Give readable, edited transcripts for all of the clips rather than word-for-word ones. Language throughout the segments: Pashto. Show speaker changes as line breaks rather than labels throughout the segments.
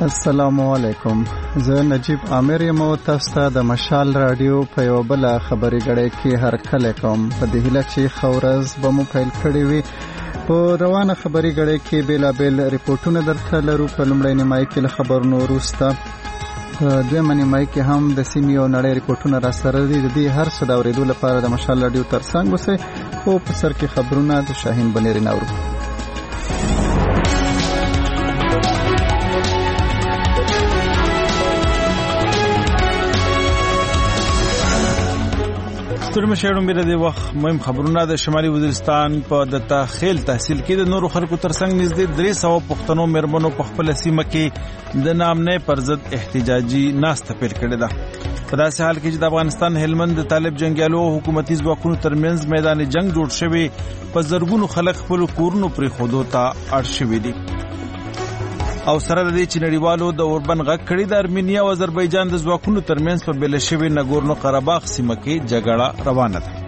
السلام علیکم. زه نجیب عامر یم او تاسو ته د مشال رادیو په یو بل خبري غړې کې هر کله کوم په دې هیله چې خورز به مو پیل کړی وي. په روانه خبري غړې کې بیلابل ریپورتونه درته لرو. په لومړی نیمایي کې له خبرونو وروسته دویمه نیمایي کې هم د سیمې او نړۍ ریپورتونه را سره دي. د دې هر څه د اورېدو لپاره د مشال رادیو ترڅنګ اوسئ. او په سر کې خبرونه د شاهین بنيري ناورو. ستوري مشهورم بیره دی وخت مهم خبرونه د شمالي وزیرستان په د تخیل تحصیل کې د نورو خلکو ترڅنګ نږدې 300 پښتنو مېرمنو په خپل سیمه کې د نامنې پر ضد احتجاجي ناسته پیل کړې ده. په داسې حال کې چې د افغانستان هلمند د طالب جنگیالو او حکومتي ځواکونو ترمنځ میدان جنگ جوړ شوی، په زرګونو خلک خپل کورونو پرې خودو ته اړ شوي دي. او سره د دې چې نړیوالو د اوربن غږ کړي د ارمینیا او آذربایجان د ځواکونو ترمنځ په بیل شوي ناګورنو قرهباغ سیمه کې جګړه روانه ده.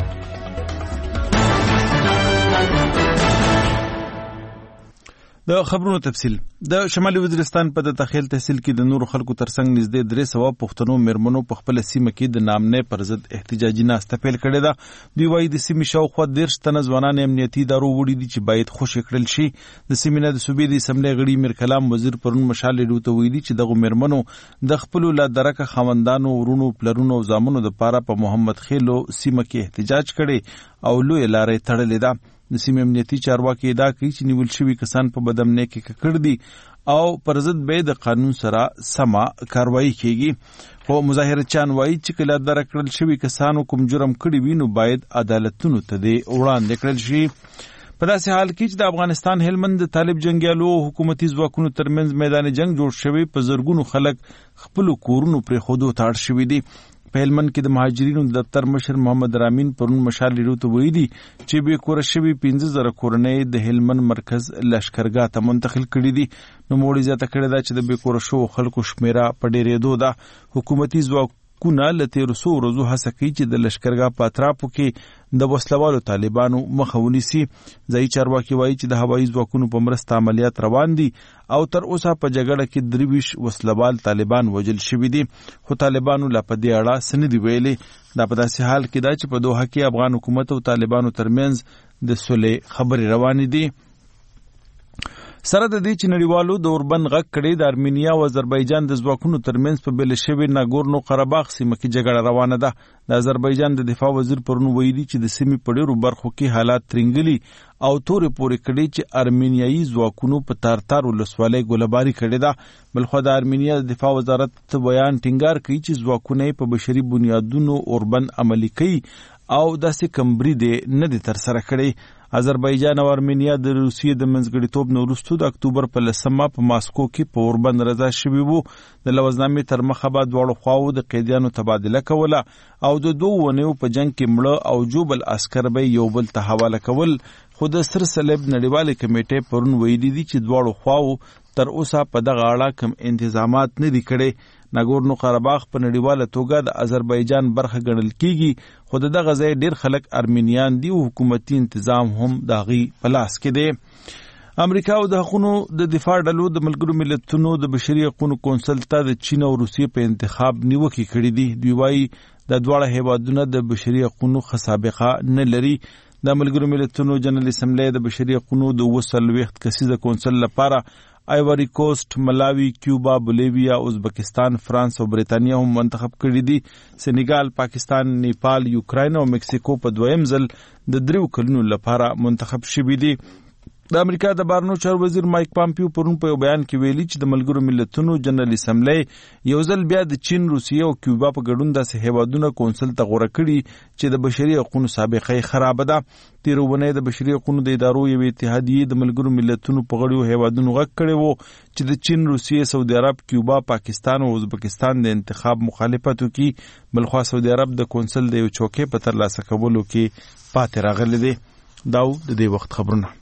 د خبرونو تفصیل. د شمالي وزیرستان په د تخیل تحصیل کې د نورو خلکو ترڅنګ نږدې 300 پښتنو مېرمنو په خپل سیمه کې د نامنې پر ضد احتجاجي ناسته پیل کړې ده. دوی وايي د سیمې شاوخوا 13 تنه ځوانان امنیتي ادارو وړي دي چې باید خوشي کړل شي. د سیمې نه د صوبې د اسمبلی غړي میر کلام وزیر پرون مشال رادیو ته ویلي چې دغه مېرمنو د خپل لا درکه خوندانو ورونو پلرونو او زامنو د پاره په محمد خیلو سیمه کې احتجاج کړي او لوی لارې تړلې ده. د سیمې امنیتي چارواکي ادعا کوي چې نیول شوي کسان په بدامنۍ کې ککړ دي او پر ضد به د قانون سره سمه کاروایی کیږي. خو مظاهرچیان وایي چې کله درکړل شوي کسانو کوم جرم کړی وي نو باید عدالتونو ته دې وړاندې کړل شي. په داسې حال کې چې د افغانستان هلمند د طالب جنگیالو او حکومتي ځواکونو ترمنځ میدان جنگ جوړ شوی، په زرګونو خلک خپل کورونو پرې خودو ته اړ شوي دي. په هلمند کې د مهاجرینو د دفتر مشر محمد رامین پرون مشال رادیو ته ویلي چې بې کوره شوي 15,000 کورنۍ د هلمند مرکز لشکرګاه ته منتقل کړي دي. نوموړي زیاته کړې ده چې د بې کوره شوو خلکو شمیره په ډېرېدو ده. حکومتي ځواکونه له 1300 ورځو هڅه کوي چې د لشکرګاه په اطرافو کې د وسلوالو طالبانو مخه ونیسي. ځایي چارواکي وایي چې د هوایي ځواکونو په مرسته عملیات روان دي او تر اوسه په جګړه کې 23 وسلوال طالبان وژل شوي دي، خو طالبانو لا په دې اړه څه نه دي ویلي. دا په داسې حال کې ده چې په دوحه کې افغان حکومت او طالبانو ترمنځ د صلح خبرې روانې دي. سره د دې چې نړیوالو د اوربن غږ کړي د ارمینیا او آذربایجان د ځواکونو ترمنځ په بیل شوي ناګورنو قرهباغ سیمه کې جګړه روانه ده. د آذربایجان د دفاع وزیر پرون ویلي چې د سیمې په ډېرو برخو کې حالات ترنګلي او تورې پورې کړي چې ارمینیایي ځواکونو په تارتار ولسوالۍ ګولهباري کړې ده. بلخوا د ارمینیا د دفاع وزارت بیان ټینګار کوي چې ځواکونه په بشري بنیادونو اوربن عملي کوي او داسې کمبري دې نه دي ترسره کړي. آذربایجان او ارمینیا د روسیې د منځګړیتوب نه وروسته د اکتوبر په 10 په ماسکو کې په اوربن رضا شوي وو. د لوزنامې تر مخه به دواړو خواو د قیدیانو تبادله کوله او د 2 ونیو په جنگ کې مړه او جوبل عسکر به یو بل ته حواله کول. خو د سر صلیب نړیوالې کمیټې پرون ویلي دي چې دواړو خواو تر اوسه په دغه اړه کوم انتظامات نه دي کړي. ناګورنو قرهباغ په نړیواله توګه د آذربایجان برخه ګڼل کیږي، خو دغه ځای ډیر خلک ارمینیان دي او حکومتي تنظیم هم داغي په لاس کې دی. امریکا او د حقوقو د دفاع ډلو د ملګرو ملتونو د بشري حقوقو کونسل ته د چین او روسیې په انتخاب نیوکه کړې دي. دوی وايي د دواړه هیوادونو د بشري حقوقو سابقه نه لري. د ملګرو ملتونو جنرال اسمبلی د بشري حقوقو د 200 کسیزه کونسل لپاره آیوری کوسٹ، ملاوی، کیوبا، بولیویا، ازبکستان، فرانس او بریتانیا هم منتخب کړي دي. سنیګال، پاکستان، نیپال، یوکراین او مکسیکو په دویم ځل د 3 کلونو لپاره منتخب شوي دي. د امریکا د بهرنیو چارو وزیر مایک پامپیو پرون په یو بیان کې ویلي چې د ملګرو ملتونو جنرال اسمبلی یو ځل بیا د چین، روسیې او کیوبا په ګډون داسې هیوادونه کونسل ته غوره کړي چې د بشري حقوقو سابقه خراب ده. تیرونه د بشري حقوقو د ادارو یو اتحادیه د ملګرو ملتونو په غړیو هیوادونو غږ کړی وو چې د چین، روسیې، سعودي عرب، کیوبا، پاکستان او ازبکستان د انتخاب مخالفت وکړي. بلخوا سعودي عرب د کونسل د یو چوکۍ په ترلاسه کولو کې پاتې راغلی دی. دا د دې وخت خبرونه.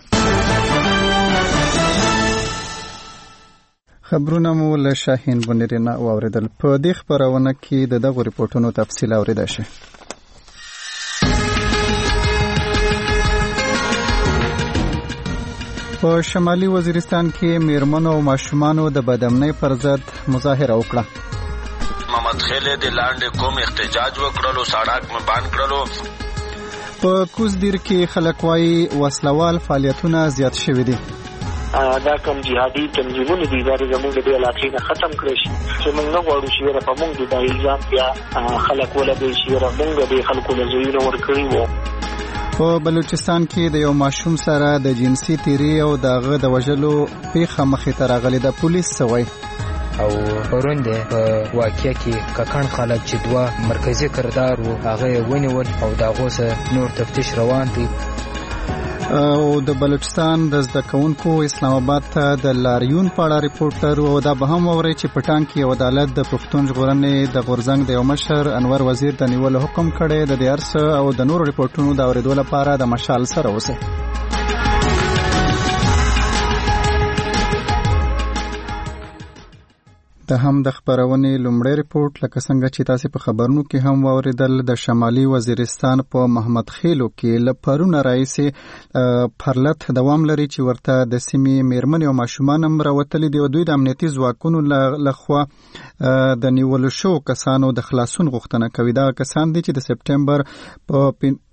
خبرونه مو له شاهین بنيري نه واوریدل. په دې خبرونه کې د دغه ریپورتونو تفصیل اوریدل شي. په شمالي وزیرستان کې میرمنو او ماشومانو د بدامنۍ پر ضد مظاهره وکړه.
محمد خیل د لاندې کوم احتجاج وکړلو سړک مې بند کړلو.
په کوزدیر کې خلک وايي وسلوال فعالیتونه زیات شوي دي.
دا کوم جهادي تنظیمونه دي دا زموږ د علاقې نه ختم کړی شي چې موږ نه غواړو چې په موږ د الزام بیا خلک ولګي چې موږ د خلکو له ځایونو ورکړي وو.
په بلوچستان کې د یو ماشوم سره د جنسي تیری او دغه د وژلو پیښه مخې ته راغلې ده. پولیس څه وایي؟
او پرون د واقعیا کې ککن خلک چې دوه مرکزی کردار وو هغه ونیول او دغه سره نور تفتیش روان دي.
او د بلوچستان د زده کوونکو اسلام آباد ته د لاریون په اړه ریپورت لرو او دا به هم اوري چې پټان کې عدالت د پښتون ژغورنې د غورځنګ د یو مشر انور وزیر د نیولو حکم کړی. د دې ارسه او د نورو ریپورتونو د اورېدو لپاره د مشال سره اوسئ. د هم د خبرونې لومړی ریپورت لکه څنګه چې تاسو په خبرونو کې هم واوریدل د شمالي وزیرستان په محمد خیلو کې لپارونه رئیس پرلت دوام لري چې ورته د سیمې میرمنې او ماشومان هم راوتلي دي. دوی د امنیتي ځواکونو لخوا د نیول شو کسانو د خلاصون غوښتنه کوي. دا کسان دي چې د سپټمبر په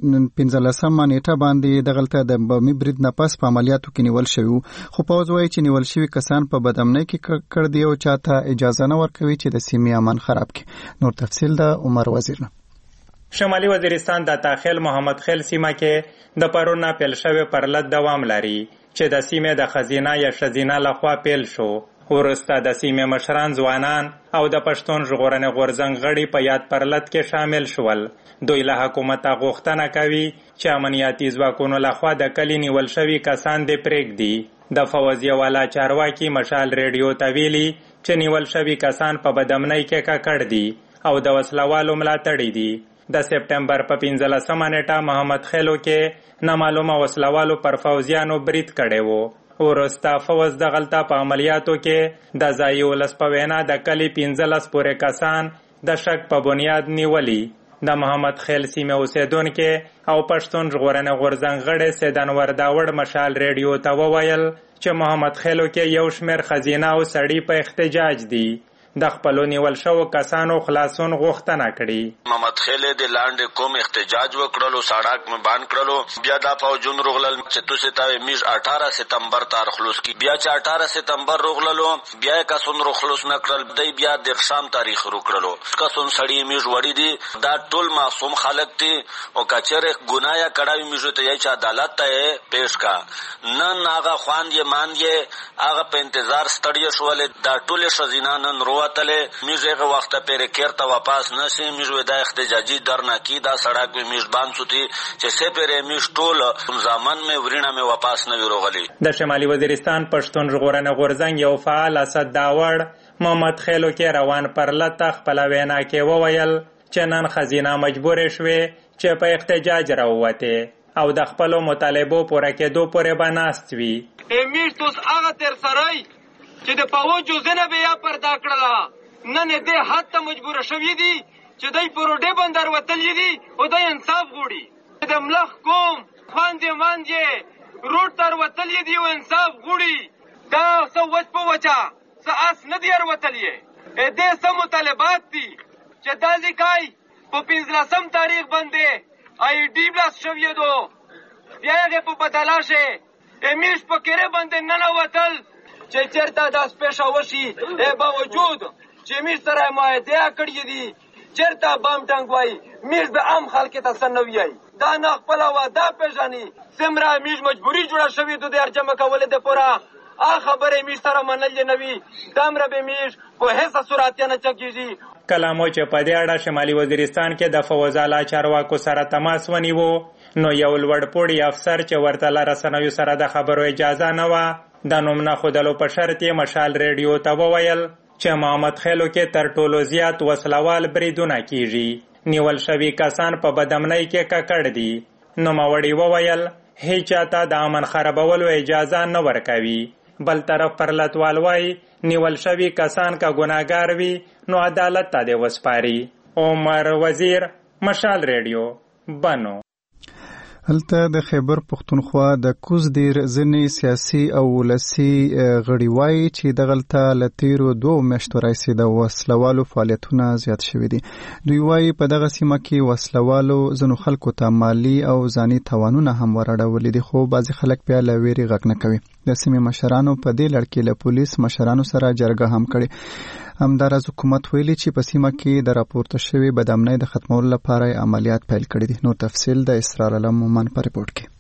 15مه نیټه باندې دغلته د بمي برید نه پس په عملیاتو کې نیول شوی. خو پوز وایي چې نیول شوی کسان په بدامنۍ کې کړ دي او چاته اجازه نه ورکوي چې د سیمې امن خراب کړي. نور تفصیل د عمر وزیر نه.
شمالي وزیرستان د داخل محمد خیل سیمه کې د پرونه پیل شوی پرلت دوام لري چې د سیمې د خزینه یا شزینه لخوا پیل شو. ورسته د سیمې مشران ځوانان او د پښتون ژغورنې غورځنګ غړي په یاد پرلت کې شامل شول. دوی له حکومت غوښتنه کوي چې امنیتي ځواکونو لخوا د کلي نیول شوي کسان دې پرېږدي. د فوزیه والا چارواکي مشال ریډیو ته ویلي چې نیول شوي کسان په بدامنۍ کې ککړ دي او د وسلوالو ملاتړي دي. د سپټمبر په 15مه نیټه محمد خیلو کې نامعلومه وسلوالو پر فوزیانو برید کړی وو. ورسته فوز د غلطه په عملیاتو کې د ځایي ولس په وینا د کلي 15 پورې کسان د شک په بنیاد نیولي. د محمد خیل سیمه اوسیدونکو او پښتون ژغورنې غورځنګ غړي سید انور داوړ مشال ریډیو ته وویل چې محمد خیلو کې یو شمېر خزینه او سړی په احتجاج دي. د خپلو نیول شوو کسانو خلاصون غوښتنه کړي.
محمد خیل د لاندې کوم احتجاج وکړلو سړک مې بند کړلو. بیا د فوجون رغلل چې تاسو ته میز 18 سپتمبر تار خلاص کی. بیا چې 18 سپتمبر رغللو بیا کسون رو خلاص نکړل. دی بیا د شام تاریخ روکړلو. کسون سړی میز وړي دي دا ټول معصوم خلک دي او کچره ګنایا کړای میز ته یې چې عدالت ته پیش کا. نن هغه خوان یې مان یې هغه په انتظار ستړي شول. دا ټول شزینه نن وتلې میزه وخت پرې کېرته واپس نشي. میزه د احتجاجي درنه کی دا سړک می میزبان سوتی چې سه پرې میش ټول زمان می ورینه می واپس نه وروغلی.
د شمالي وزیرستان پښتون ژغورنې غورځنګ یو فعال اسد داوړ محمد خیلو کې روان پرلت خپل وینا کې وویل چې نن خزینه مجبور شوه چې په احتجاج راووته او د خپل مطالبو پوره کېدو پورې بناست وي.
میش توس هغه تر سره چې د پاوجو زنه بیا پردا کړله نن دې حد ته مجبور شوی دي چې دای پروډه بندر وتلی دي او د انصاف غوړي. د ملخ کوم خواندې مانځي روټ تر وتلی دي او انصاف غوړي. دا څه وچ په وچا څه اس نه دی وتلی. دې سم مطالبات دي چې د لیکای په 15 تاریخ باندې آی ډی بلاس شوی دو بیا یې په بدلاشه امیش په کېره باندې نه وتل چې چیرته د سپیشا وشي باوجود چې میز سره معاهده کړی دي چیرته بام ټنګ وای میز به عام خلک ته سنوي دا نه خپل واده پیژني. سمرا میز مجبوری جوړه شوی د ارجمه کول د پورا خبره میز سره منل نه وي دامره به میز په هیڅ صورت نه چکیږي.
کلامو چې په دې اړه شمالي وزیرستان کې د فوزالا چارواکو سره تماس ونیو نو یو لوړپوړی افسر چې ورته لرسنوي سره د خبرو اجازه نه و د نوم نه خودلو په شرط یې مشال ریډیو ته وویل چې محمد خیلو کې تر ټولو زیات وسلوال بریدونه کیږي. نیول شوي کسان په بدامنۍ کې ککړ دي. نوموړي وویل هیڅ چاته د امن خرابولو اجازه نه ورکوي. بل طرف پرلتوال وایي نیول شوي کسان که ګناهګار وي نو عدالت ته دې وسپاري. عمر وزیر مشال ریډیو بنو.
هلته د خیبر پښتونخوا د کوز دیر ځینې سیاسي او ولسي غړي وایي چې دغلته له تیرو 2 میاشتو راهیسې د وسلوالو فعالیتونه زیات شوي دي. دوی وایي په دغه سیمه کې وسلوالو ځینو خلکو ته مالي او ځاني تاوانونه هم وراړولي دي، خو بعضې خلک بیا له ویرې غږ نه کوي. د سیمې مشرانو په دې لړ کې له پولیس مشرانو سره جرګه هم کړې. همداراز حکومت ویلي چې په سیمه کې د راپورته شوي بدامنۍ د ختمولو لپاره عملیات پیل کړي دي. نور تفصیل د اسرار علم مومن په رپورټ کې.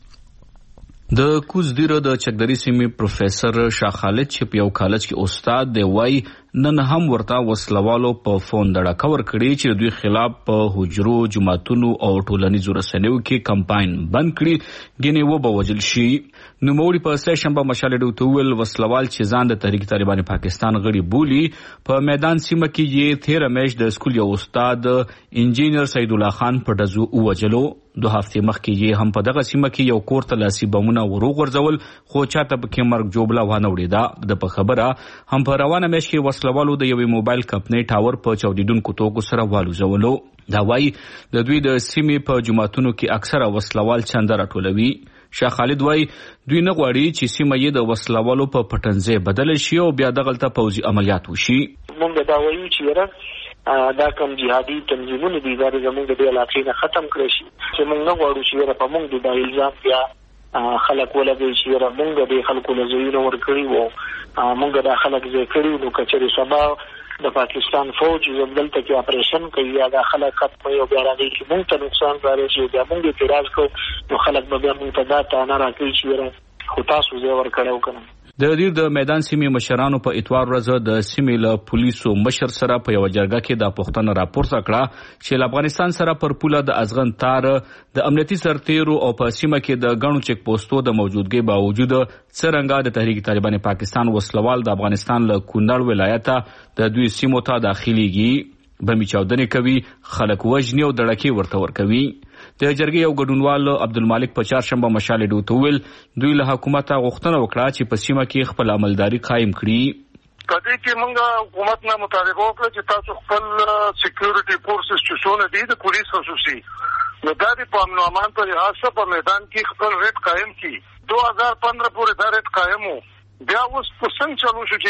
د کوز دیره د چکدری سیمې پروفیسور شاه خالد چې په یو کالج کې استاد دی وایي نن هم ورته وسلوالو په فون دړه کور کړی چې دوی خلاف په حجرو، جماعتونو او ټولنیزو رسنیو کې کمپاین بند کړي ګینه و به وجل شي. نو موري په سه شنبه مشال ډوتول وسلوال چې ځان د تحریک طالبان پاکستان غړي بولی په میدان سیمه کې یې 13 میش د سکول یو استاد انجینر سید الله خان په دزو وجلو. 2 هفته مخکې یې هم په دغه سیمه کې یو کور ته لاسي بمونه وروغورځول، خو چاته پکې مرګ جوړه ونه وړیدا. د په خبره هم په روانه میش کې وسلوالو د یوې موبایل کمپنۍ ټاور په چاودیدونکو توکو سره والوزولو. دا وایي د دوی د سیمې په جماعتونو کې اکثره وسلوال چنده راټولوي. شاه خالد وایي دوی نه غواړي چې سیمه یې د وسلوالو په پټنځای بدل شي او بیا دغلته پوځي عملیات وشي.
موږ دا وایو چې دا کوم جهادي تنظیمونه دي دا زموږ د علاقې نه ختم کړی شي، چې موږ نه غواړو چې په موږ د الزام بیا خلک ولګي چې موږ د خلکو له ځایونو ورکړي وو، موږ د خلک ځای کړي نو کچري سبا د پاکستان فوج دلته کې اپریشن کوي یا د خلک ختموي او بیا راځي چې موږ ته نقصان رارسي، بیا موږ اعتراض کوو نو خلک به بیا موږ ته دا تانه راکوي چې خو تاسو ځای ورکړی وکړم.
د دیر د میدان سیمې مشرانو په اتوار ورځ د سیمې له پولیسو مشر سره په یو جرګه کې د پښتنه راپورته کړه چې افغانستان سره پر پوله د ازغن تار د امنیتي سرتیرو او په سیمه کې د غنو چک پوسټو د موجودګۍ باوجود څرنګه د تحریک طالبان پاکستان وسلوال د افغانستان له کونړ ولایته د دوی سیمو ته داخليږي، بمی چاودنې کوي، خلک وژني او دړکې ورته ورکوي. د جرګې یو ګډونوال عبدالمالک په چهارشنبه مشالې ډوتول دوی له حکومته غوښتنه وکړه چې په سیمه کې خپل عملداري قائم کړي.
کدی کې موږ حکومت نه مطالبه وکړه چې تاسو خپل سکیورټي فورسز چې څونه دي د پولیس خصوصي نو دا د امن او امان په لحاظ په میدان کې خپل ریټ قائم کړي. 2015 پورې دا ریټ قائم وو، بیا اوس په څنګه چلو شو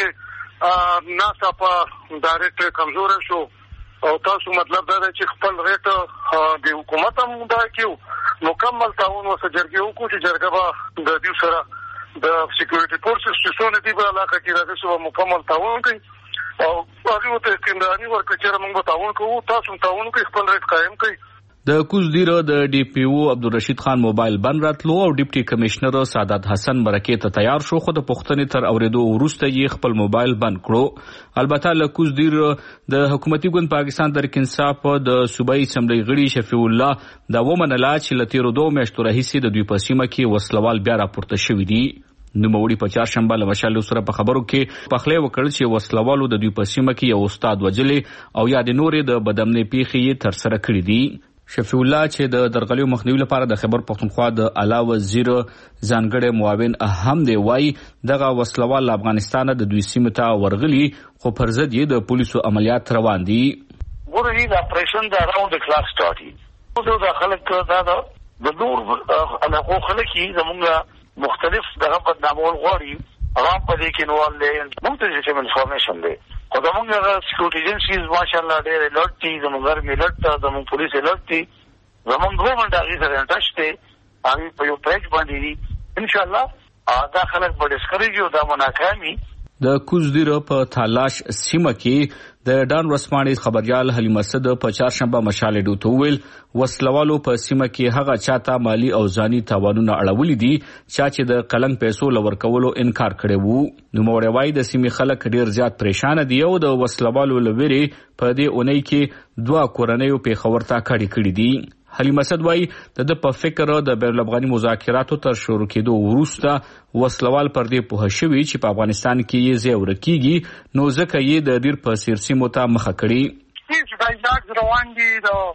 چې ناسا په دا ریټ کمزور شو او تاسو مطلب دا چې خپل ریټ د حکومت هم دا کیو مکمل تعاون وسه جرګې وکړو چې جرګه به د دې سره د سکیورټي فورسز چې څونه دي په علاقه کې راځي سو مکمل تعاون کوي او هغه ته کیندانی ورکړي چې موږ تعاون کوو، تاسو تعاون کوي، خپل ریټ قائم کوي.
د کوز دیره د ډي پی او عبدالرشید خان موبایل بند راتلو او ډیپټي کمشنر سعادت حسن مرکه ته تیار شو، خو د پښتنې تر اوریدو وروسته یې خپل موبایل بند کړو. البته له کوز دیره د حکومتي ګوند پاکستان تحریک انصاف د صوبایي اسمبلی غړي شفیع الله دا ومنله چې له تیرو 2 میاشتو راهیسې د دوی په سیمه کې وسلوال بیا راپورته شوي دي. نوموړي په چهارشنبه له مشال سره په خبرو کې پخلی وکړ چې وسلوالو د دوی په سیمه کې یو استاد وجلې او یا د نورې د بدامنۍ پیښې تر سره کړې دي. شفیع الله چې د درغلیو مخنیوي لپاره د خیبر پښتونخوا د اعلی وزیر ځانګړی معاون هم دی وایي دغه وسلوال افغانستان د دوی سیمه ته ورغلي خو پر ضد یې د پولیسو عملیات روان دي.
ورته د اپریشن د اراوند کلاس سٹارټي د خلک دا د نور علاقو خلک زمونږ مختلف دغه بدنامول غواړي عوام په دې کې نوال دي موږ ته چې انفارمیشن دی خو زمونږ سکیورټي ایجنسیز ماشاءالله ډېر الرټ دي، زمونږ ارمي الرټ، زمونږ پولیس الرټ دي، زمونږ ګورنمنټ هغې سره انټچ دی، هغې په یو پیج باندې دي. انشاءالله دا خلک به ډسکریج او دا مناکامي.
د کوز دیره په تالاش سیمه کې د ډان ورسپانې خبريال حلیم اسد په چهارشنبه مشال ډوتول وسلوالو په سیمه کې هغه چاته مالی او ځاني تاوانونه اړولې دي چې د قلنګ پیسو لور کولو انکار کړی وو. نو موړوي د سیمې خلک ډیر زیات پریشان دي او د وسلوالو لوري په دې اونۍ کې 2 کورنیو په خبرتا کړي دي. حلیم اسد وایي د په فکر د بین الافغاني مذاکراتو تر شروع کېدو وروسته وسلوال پر دې پوه شوي چې په افغانستان کې یې ځای ورکیږي نو ځکه یې د ډیر په سیاسي متا مخه کړي.
هیڅ دایلاګ روان دي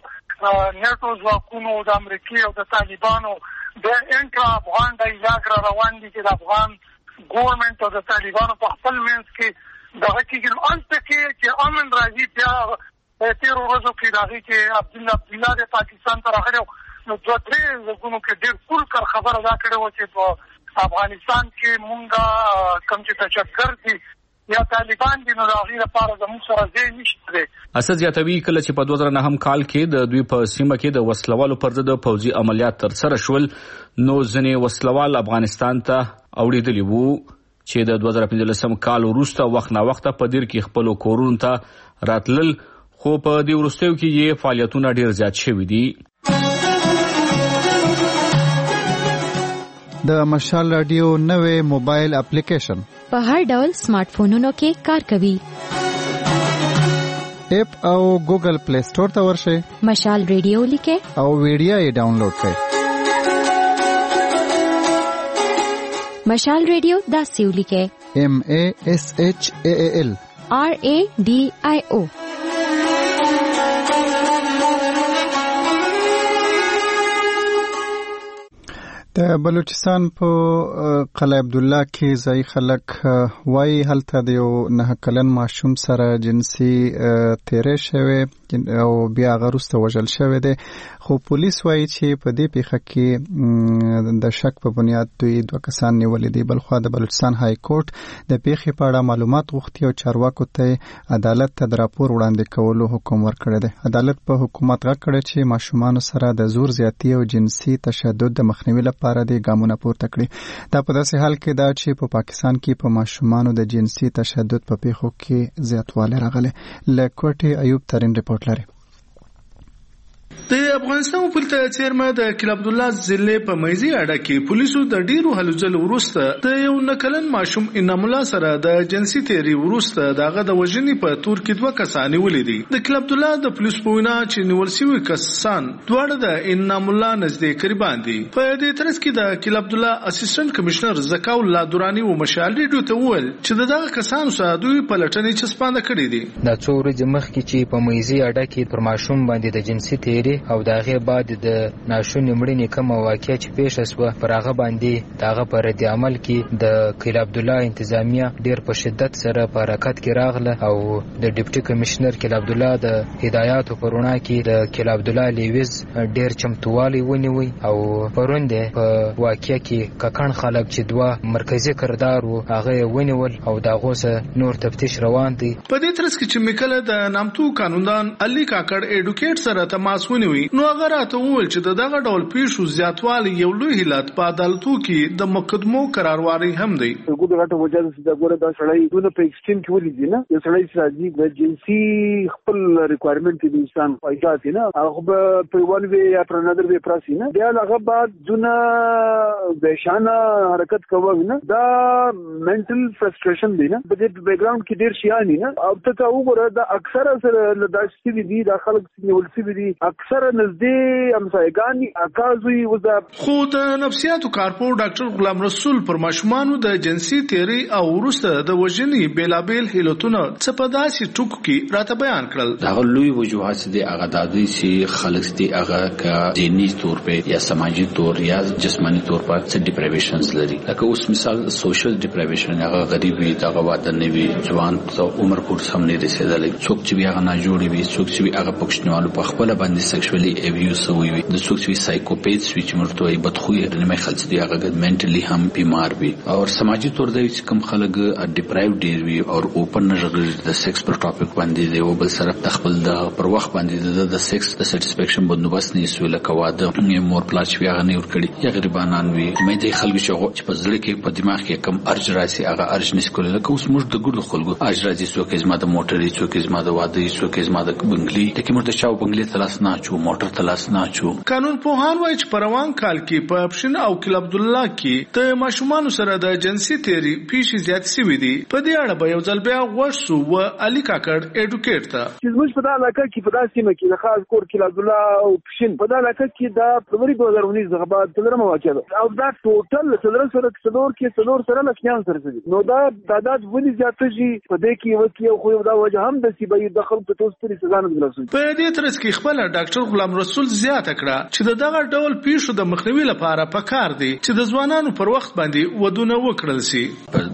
د نیټو ځواکونو د امریکا او د طالبانو د انټرا افغان دایلاګ روان دي چې د افغان ګورنمنت او د طالبانو په خپل منځ کې د حقیقت انت کې امن راځي. بیا تیر ورځو کې راغی چې عبدالله د پاکستان ته راغلی نو 2-3 ځګونو کې ډېر کول کار خبره دا کړې و چې په افغانستان کې مونږه کوم چې تشکر دي یا طالبان دي نو د هغې لپاره زموږ سره ځای نشته دی.
اسد زیاتوي کله چې په 2009 کال کې د دوی په سیمه کې د وسلوالو پر ضد پوځي عملیات ترسره شول نو ځینې وسلوال افغانستان ته اوړېدلي وو چې د 2015 کال وروسته وخت نا وخت په دیر کې خپل کورونو ته راتلل خو په دې وروستیو کې یې فعالیتونه ډیر زیات شوي دي.
د مشال رادیو نوې موبایل اپلیکیشن
په هر ډول سمارټ فونونو کې کار کوي.
اپ او ګوګل پلی سٹور ته ورشئ،
مشال ریډیو لیکئ
او ویډیو یې ډاونلوډ کړئ.
مشال ریډیو داسې ولیکئ
MASHAAL
RADIO.
د بلوچستان په قلعه عبدالله کې ځای خلک وایي هلته د یو 9 کلن ماشوم سره جنسي تیری شوی او بیا هغه وروسته وژل شوی دی، خو پولیس وایي چې په دې پیښه کې د شک په بنیاد دوی 2 کسان نیولي دي. بلخوا د بلوچستان های کورټ د پیښې په اړه معلومات غوښتي او چارواکو ته عدالت ته د راپور وړاندې کولو حکم ورکړی دی. عدالت په حکومت غږ کړی چې ماشومانو سره د زور زیاتی او جنسي تشدد د مخنیوي لپاره د ګامونه پورته کړي. دا په داسې حال کې دا چې په پاکستان کې په ماشومانو د جنسي تشدد په پیښو کې زیاتوالی راغلی. له کوټې ایوب ترین رپورټ لري.
د افغانستان پولیس چیرمن د کلاب عبدالله ضلع په مېزي اډه کې پولیسو د ډیرو هلو ځلو وروسته د یو 9 کلن ماشوم انعام الله سره د جنسي تیری وروسته دغه د وژنې په تور کې 2 کسان نیولي دي. د کلاب عبدالله د پولیس په وینا چې نیول شوي کسان دواړه د انعام الله نږدې قریبان دي. په دې ترڅ کې د کلاب عبدالله اسسټنټ کمشنر زکاو الله دورانی او مشال ریډیو ته وویل چې دغه کسانو سره دوی په لټنې چسپانده کړي دي.
دا څو ورځې مخکې چې په مېزي اډه کې پر ماشوم باندې د جنسي تیری او دغه بعد د ناشونې مړینې کومه واقعه چې پیښه شوه پر هغه باندې دغه پر رد عمل کې د کلاب عبدالله انتظامیه ډیر په شدت سره په حرکت کې راغله او د ډیپټي کمشنر کلاب عبدالله د هدایاتو پر وړاندې کې د کلاب عبدالله لیویز ډیر چمتووالی ونیوي او پروند په واقعه کې ککان خلک چې 2 مرکزی کردار وو هغه ونیول او دغه سره نور تفتیش روان دي.
په دې ترڅ کې چې میکله د نامتو قانوندان علي کاکړ اډوکیټ سره تماس ونیوي نو هغه راته وویل چې دغه ډول پیښو زیاتوالی یو لوی علت په عدالتو کې د مقدمو قرارواري هم دی.
ګوره غټه وجه ده چې دا ګوره دا سړی دونه په ایکسټریم کې ولې دي نه یو سړی چې راځي د جنسي خپل ریکوایرمنټ د انسان پیدا دي نه هغه په ون وی یا پر انادر وی پراسي نه بیا هغه بعد دونه بشانه حرکت کوي نه دا منټل فرستریشن دی نه په دې بیک گراوند کې ډیر شیانی نه او ته وګوره دا اکثره سره لداشتي دي دا خلک نیول شي دي اکثره نزدې امسایګانی اکازوي ودا.
خو د نفسیاتو کارپور ډاکټر غلام رسول پر ماشومانو د جنسي تیری او وروسته د وژنې بیلابیل حیلتونه څه په داسې ټکو کې راته بیان کړل.
هغه لوی وجوهات دي هغه د دې چې خلک دي هغه ک دینی تور په یا سماجی تور یا جسمانی تور په څه ډیپریویشنز لري. لکه اوس مثال سوشل ډیپریویشن هغه غریب وي دغه واده نه وي ځوان ته عمر پورې هم نه رسیدلی څوک چې هغه نه جوړي وي څوک چې هغه پښتنوالو په خپل باندې سیکشوالي ایبیوز وي د څوک چې سایکوپیتس وي چې مرتوي بدخوې نه مې خلک دي هغه منټلی هم بیمار وي او سماجی تور دی چې کوم خلک ډیپرایو ډیر وي او اوپن نظر د سیکس پر ټاپک باندې دی او بل سره د خپل د پر وخت باندې د سیکس د سټیسفیکشن بندوبست نه سوي لکه واده مور پلاچ وی هغه نه ور کړی یا غریبانان وي مې د خلک چې په ځل کې په دماغ کې کم ارج راسي هغه ارج نسکول لکه اوس موږ د ګډو خلکو ارج راځي څوک زما د موټرې څوک زما د واده څوک زما د بنگلي ته موږ د چاو بنگلي تلاس نه چو موټر تلاس نه چو.
قانون پوهان وایي چې په روان کال کې په اپشن او کلاب عبدالله کې د ماشومانو سره د جنسي تیری پیښې زیات شوي دي. په دې اړه به یو ځل بیا غوښ سو و علي کاکړ اډوکیټ ته
چې موږ په دا علاقه کې په داسې سیمه کې د خاص کور کلاب عبدالله او پښین په دا علاقه کې دا فبرवरी 2019 څخه بعد تلرمه واقع ده او دا ټوټل تلر سره څلور سره لکيان سره دي نو دا تعداد ولې زیات شي په دې کې وکي خو دا وجه هم د سیبې دخل په توس پرې سزا نه ورسوي.
په دې ترڅ کې خپل ډاکټر غلام رسول زیاته کړه چې دغه ډول پیښو د مخنیوي لپاره پکار دي چې د ځوانانو پر وخت باندې ودونه وکړل شي.
په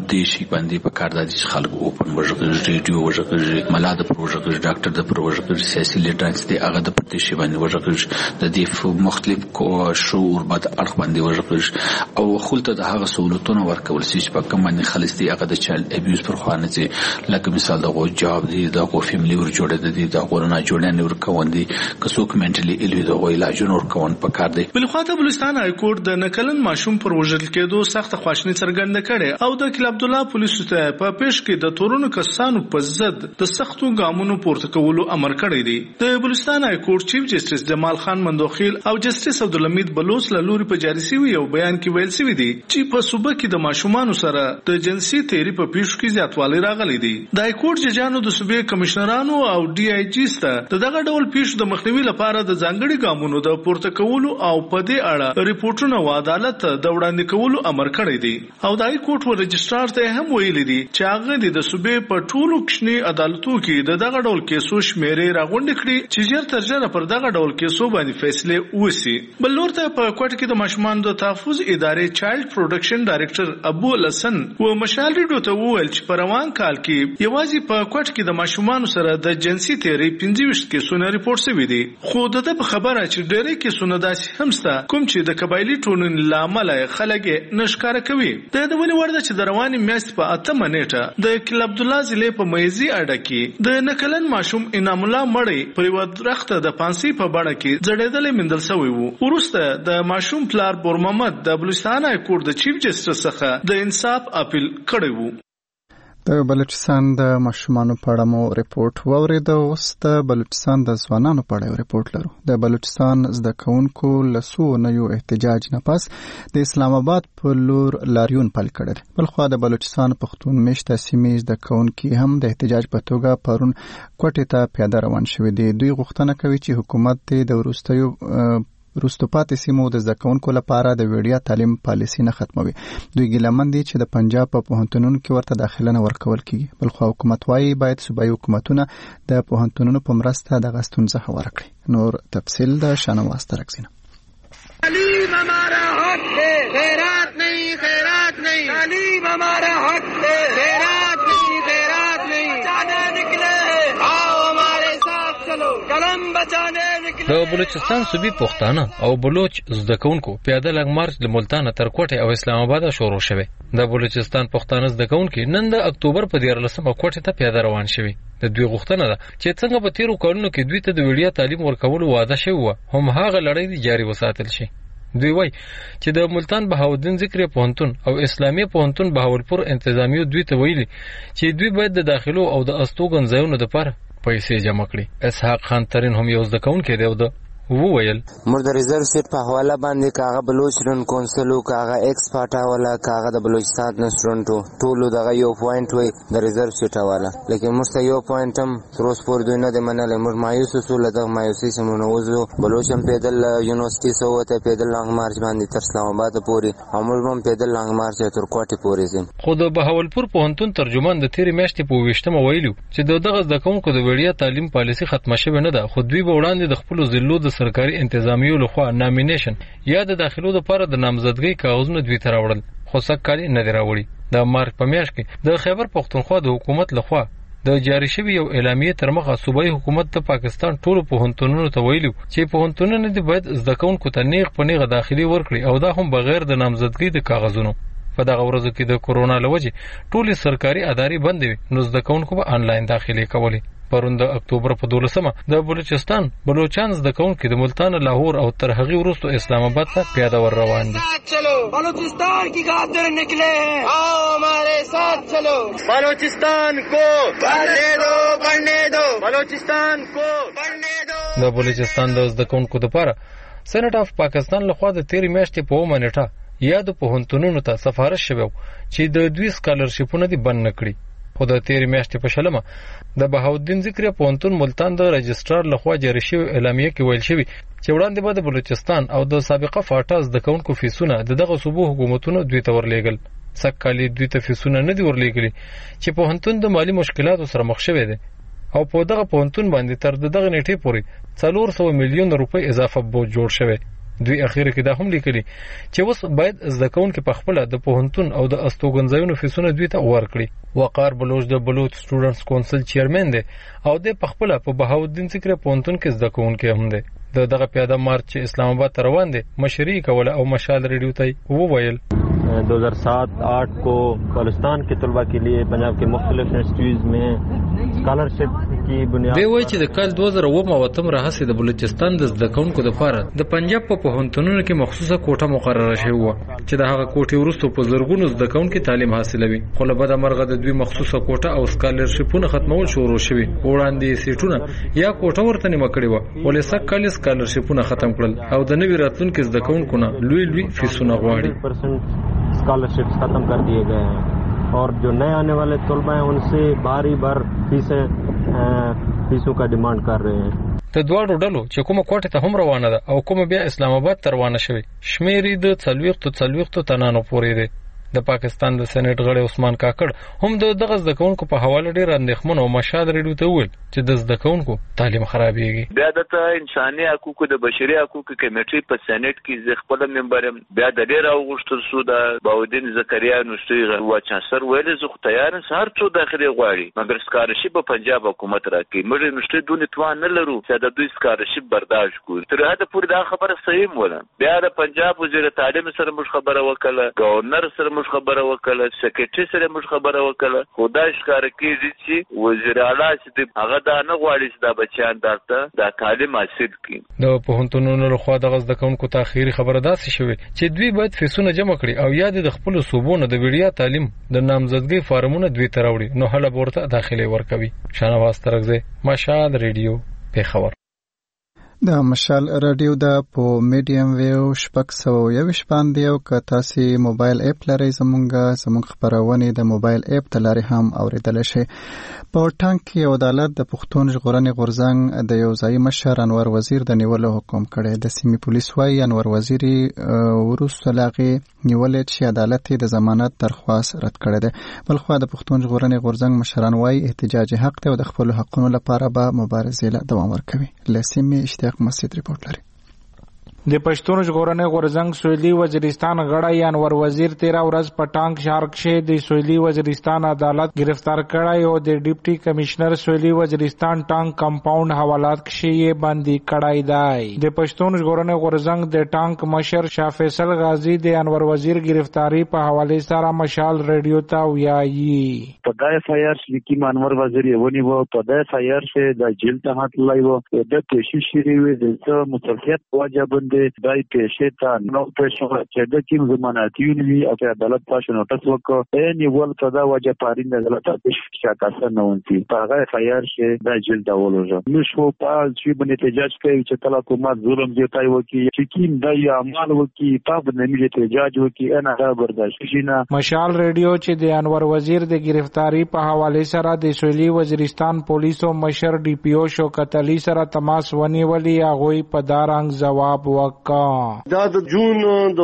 دې شي باندې په کار د خلکو اوپن وژغږ ریډیو وژغږ ملاده پر وژغږ ډاکټر د پر وژغږ سیاسي لیډرانس دې هغه د پرتې شي باندې وژغږ د دې مختلف شعور بعد اړخ باندې وژغږ او خلته د هغه سہولتونو ورکول چې په کوم باندې خلک دې هغه د چایلډ ابیوز پر خوانه چې لکه مثال د جواب دی د فیملی ور جوړه دي د غورنا جوړنه ور کوندي کڅوک منټلی الوی د علاج نور کون په کار دی.
بل خواته بلوچستان های کورټ د نکلن ماشوم پر وژل کېدو سخت خواشنی څرګنده کړي او د کلاب عبدالله پولیسو ته په پیش کې د تورونو کسانو په ضد د سختو ګامونو پورته کولو امر کړی دی. د بلوچستان های کورټ چیف جسټس جمال خان مندوخیل او جسټس عبدالحمید بلوچ له لوري په جاری شوی یو بیان کې ویل شوی دی چې په صوبه کې د ماشومانو سره د جنسي تیری په پیش کې زیاتوالی راغلی دی. د های کورټ ججانو د صوبې کمشنرانو او ډي آی جی ته دغه ډول پیش د مخنیوي لپاره د ځانګړي ګامونو د پورته کولو او په دې اړه ریپورتونه و عدالت د وړاندې کولو امر کړی دی او د های کورټ و رجسترار ته هم ویلي دي چې هغه د صوبې په ټولو کښنی عدالتو کې دغه ډول کیسو شمیرې راغونډ کړي چې ژر تر ژره پر دغه ډول کیسو باندې فیصله وشي. بل لور ته په کوټ کې د ماشومانو د تحفظ ادارې چایلډ پروډکشن ډایریکټر ابو الحسن و مشال ریډیو ته وویل چې په روان کال کې یوازې په کوټ کې د ماشومانو سره د جنسي تیری 25 کیسونه ریپورت شوي دي خو د خبره چې ډېرې کیسونه داسې هم شته کوم چې د قبایلی ټولنې لامل خلک نشکاره کوي. د ولې ورده چې د رواني میاشت په 8 نیټه د کلاب عبدالله ضلع په مېزي اډه کې د نکلن ماشوم انعام الله مړی پر یو درخت د پانسي په بڼه کې ځړېدلې مندل شوی وو. وروسته د ماشوم پلار بور محمد د بلوچستان های کورټ د چیف جسټس څخه د انصاف اپیل کړی وو.
د بلوچستان د ماشومانو په اړه مو ریپورت واورېد. اوس د بلوچستان د ځوانانو په اړه ریپورت لرو. د بلوچستان زده کوونکو له څو نویو احتجاج نه پس د اسلام آباد په لور لاریون پیل کړی. بل خوا د بلوچستان پښتون میشته سیمې زده کوونکي هم د احتجاج په توګه پرون کوټې ته پیاده روان شوي دي. دوی غوښتنه کوي چې حکومت د وروسته پاتې سیمو د زده کوونکو لپاره د وړیا تعلیم پالیسي نه ختموي. دوی ګیلمن دي چې د پنجاب په پوهنتونونو کې ورته داخله نه ورکول کیږي. بل خو حکومت وايي باید صوبایي حکومتونه د پوهنتونونو په مرسته دغه ستونزه هواره کړي. نور تفصیل د شانواز ترکزینه.
تعلیم ہمارا حق ہے، خیرات نہیں، خیرات نہیں. تعلیم ہمارا حق ہے، خیرات نہیں، خیرات نہیں. بچانے نکلے آؤ ہمارے ساتھ چلو، قلم بچانے نکلے.
د بلوچستان صوبې پښتانه او بلوچ زده کوونکو پیاده لږ مارچ له ملتان تر کوټې او اسلام آباد شروع شوه. د بلوچستان پښتانه زده کوونکو نن د اکتوبر په 14مه کوټې ته پیاده روان شوي. د دوی غوښتنه ده چې څنګه په تیرو کارونو کې دوی ته د وړیا تعلیم ورکولو وعده شوی و هم هغه لړۍ جاري وساتل شي. دوی وایي چې د ملتان بهاودین ذکر پوهنتون او اسلامي پوهنتون بهاولپور انتظامیو دوی ته ویلي چې دوی باید د داخلو او د استوګن ځایونو لپاره پیسې جمع کړي. اسحاق خان ترين هم یو ځکه کوونکی دی او د وویل
موږ د ریزرو سیټ په حواله باندې کاغه بلوچ رن کونسل او کاغه ایکس پاټا ولا کاغه د بلوچستان نشرونټو ټولو دغه یو پوینټ وي د ریزرو سیټ حواله لیکن موږ ته یو پوینټ هم تروس پور دوی نه د منلې. موږ مایوس سو له دغه مایوسي سمونه وزو بلوچ هم پیدل یونیورسيټي سو ته پیدل لانګ مارچ باندې تر اسلام آباد پورې هم هم پیدل لانګ مارچ تر کوټې پورې زم.
خو د بهاولپور پوهنتون ترجمان د تیرې میاشتې په 20مه ویلو چې دغه زده کوونکو د وړیا تعلیم پالیسي ختمه شوې نه ده خو دوی به وړاندې د خپل ضلعو د سرکاري انتظامیو لخوا نامینیشن یا د داخلو لپاره د نامزدګۍ کاغذونه دوی ته راوړل خو سکه‌کالي نه دی راوړي. د مارچ په میاشت کې د خیبر پښتونخوا د حکومت لخوا د جاری شوی یو اعلامیه تر مخه صوبایي حکومت د پاکستان ټولو پوهنتونونو ته ویلو چې پوهنتونونه دې باید زده کوونکو ته نیغ په نیغه داخلي ورکړي او دا هم بغیر د نامزدګۍ د کاغذونو. په دغه ورځو کې د کورونا لوجې ټولې سرکاري ادارې بندې وي نو زده کوونکو به آنلاین داخلي کولې. پرون د اکتوبر په 12مه د بلوچستان بلوچان زده کوونکي د ملتان لاهور او تر هغې وروسته اسلام آباد ته پیاده ور روان دي.
چلو بلوچستان کی خاطر نکلے ہیں آؤ ہمارے ساتھ چلو بلوچستان کو پڑھنے دو پڑھنے دو بلوچستان کو پڑھنے دو.
د بلوچستان د زده کوونکو لپاره سېنټ اف پاکستان لخوا د 13 میاشتې په 9 نیټه یا د پوهنتونونو ته سفارش شوی چې د دوی سکالرشیپونه دې بند نه کړي. خو د 13 میاشتې په شلمه د بهاودین ذکر پوهنتون ملتان د رجسترار لخوا جاری شوی اعلامیه کې ویل شوی چې وړاندې به د بلوچستان او د سابقه فاټا زده کوونکو فیسونه دغه صوبو حکومتونو دوی ته ورلیږل. سکه‌کالي دوی ته فیسونه نه دی ورلیږلي چې پوهنتون د مالی مشکلاتو سره مخ شوی دی او په دغه پوهنتون باندې تر دغه نیټې پورې 400 میلیون روپۍ اضافه بوج جوړ شوی. دوی اخیره کې دا هم لیکلي چې اوس باید زده کوونکي په خپله د پوهنتون او د استوګنځایونو فیسونه دوی ته ورکړي. وقار بلوچ د بلوچ سټوډنټس کونسل چیرمن دی او د په خپله په بهاوالدین سیکري پوهنتون کې زده کوونکی هم دی. دغه پیاده مارچ چې اسلام آباد ته روان دی مشري کوله او مشال ریډیو ته وویل
2007-8 को बलूचिस्तान के तलबा के लिए पंजाब के मुख्तलिफ इंस्टीट्यूट्स में स्कॉलरशिप की बुनियाद
دی وایي چې د کال 2008 راهیسې د بلوچستان د زده کوونکو لپاره د پنجاب په پوهنتونونو کې مخصوصه کوټه مقرره شوې وه چې د هغه کوټې وروسته په زرګونو زده کوونکي تعلیم حاصلوي. خو له بده مرغه د دوی مخصوصه کوټه او سکالرشیپونه ختمول شروع شوي. وړاندې سیټونه یا کوټه ورته نیمه کړې وه ولې سږ کال سکالرشیپونه ختم کړل او د نوي راتلونکي زده کوونکو نه لوی فیسونه غواړي.
स्कॉलरशिप्स खत्म कर दिए गए हैं और जो नए आने वाले तलबा हैं उनसे बारी बार फीसों का डिमांड कर रहे हैं.
د دواړو ډلو چې کومه کوټه ته هم روانه ده او کومه بیا اسلام آباد ته روانه شوی شمیرې د 40 تنانو پورې ده. د پاکستان د سېنات غړي عثمان کاکړ هم دغه زده کوونکو په حواله ډیر اندېښمن او مشاد ریډیو ته وویل چې د زده کوونکو تعلیم خرابېږي.
بیا د انساني حقوقو د بشري حقوقو کمیټې په سېنات کې زه خپل ممبر بیا د ډیر اوغشتل سو د باودین زکریا نوشتي غوا چانسر ویل زه خو تیار هر څو داخلي غواړي مګر سکارشي په پنجاب حکومت راکې مړ نوشتي دونه توان نه لرو چې د دوی سکارشي برداشت کوي. تر هغه پورې دا خبره صحیح وله. بیا د پنجاب وزیر تعلیم سره مش خبره وکړه گورنر سره مش خبره وکړه سکرټری سره مش خبره وکړه خدای ښکار کیږي چې وزیر اعلی چې هغه دا نه غواړي چې دا بچیان دلته دا تعلیم حاصل کړي.
د پوهنتونونو لخوا دغه زده کوونکو ته اخیری خبره داسې شوې چې دوی باید فیسونه جمع کړي او یا د خپل صوبونو د ویډیا تعلیم د نامزدګۍ فارمونه دوی ته راوړي نو هله ورته داخلي ورکوي. شاهنواز ترغزی مشال ریډیو پیښور.
د مشال رادیو د په میډیم ویو 621 باندې او که تاسو موبایل اپ لرئ زمونږ خبرونه د موبایل اپ د لارې هم اوریدل شي. په ټانک کې عدالت د پښتون ژغورنې غورځنګ د یو ځای مشر انور وزیر د نیولو حکم کړی. د سیمې پولیس وايي انور وزیر وروسته لاغي نیولې چې عدالت د ضمانت درخواست رد کړی دی. بلخو د پښتون ژغورنې غورځنګ مشران وايي احتجاج حق دی او د خپل حقونو لپاره به مبارزه دوام ورکوي. لسیمې مسجد ریپورت لري.
د پښتون ژغورنې غورځنګ سویلي وزیرستان غړی انور وزیر 13 ورځ په ټانک شهر کې د سویلي وزیرستان عدالت گرفتار کړی او د ډیپټي کمشنر سویلي وزیرستان ټانک کمپاوند حوالات کې یې باندې کړای دی. د پښتون ژغورنې غورځنګ د ټانک مشر شاه فیصل غازی د انور وزیر گرفتاری په حواله سره مشال ریډیو ته ویایي
په دای فایر لیکي انور وزیر ونی وو په دای فایر شه د جیل ته هات لایو د پیشي شری وي د مصلحت واجب دای پیښه ته نو پیښه چې د کوم ضمانتي وی او عدالت پښه نوټس وکړ یې ول صدا وجه پارین د عدالت پیښه کاسه نه ونتي هغه فایر شه د جیل دا ولوجه نو شو په چې باندې احتجاج کوي چې طلا کومه ظلم دی تای وکي چې کیم د اعمال وکي په باندې احتجاج وکي انا دا برداشت شینه.
مشال ریډیو چې د انور وزیر د گرفتاری په حواله سره د سویلي وزیرستان پولیسو مشر ډي پی او شوکت علي سره تماس ونیولې هغه په دارنګ جواب
دا د جون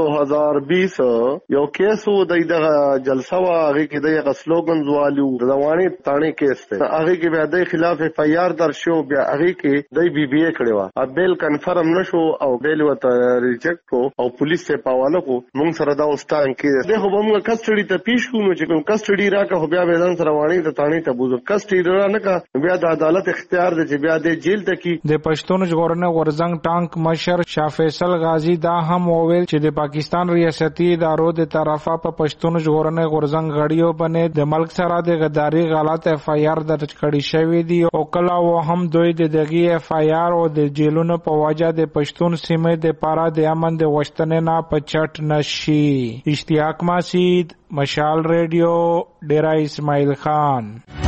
2020 یو کیس و د جلسه وا هغه کې د سلوګن زوالو د رواني تانه کیس ته هغه کې بیا د خلاف اف آی آر در شو بیا هغه کې د بی بی ای کړو ا بیل کنفرم نشو او بیل وته ریجیکټ کو او پولیس ته پاواله کو مونږ سره دا واستان کې دغه موږ کسټډي ته پیښ کوو چې کوم کسټډي راکه بیا به ځان سره رواني ته تانه ته بوزو کسټډي را نه کا بیا د عدالت اختیار دی چې بیا د جیل ته کی.
د پښتون ژغورنې غورځنګ ټانک مشر شاه فیصل غازی دا هم وویل چې د پاکستان ریاستي ادارو د طرفه په پښتون ژغورنې غورځنګ غړیو باندې د ملک سره د غداري غلط اف آی آر درج کړي شوی دی او کله و هم دوی د دغه اف آی آر او د جیلونو په وجه د پښتون سیمې د پاره د امن د وشتنې نه پچټ نشي. اشتیاق مسجد مشال ریډیو ډیرا اسماعیل خان.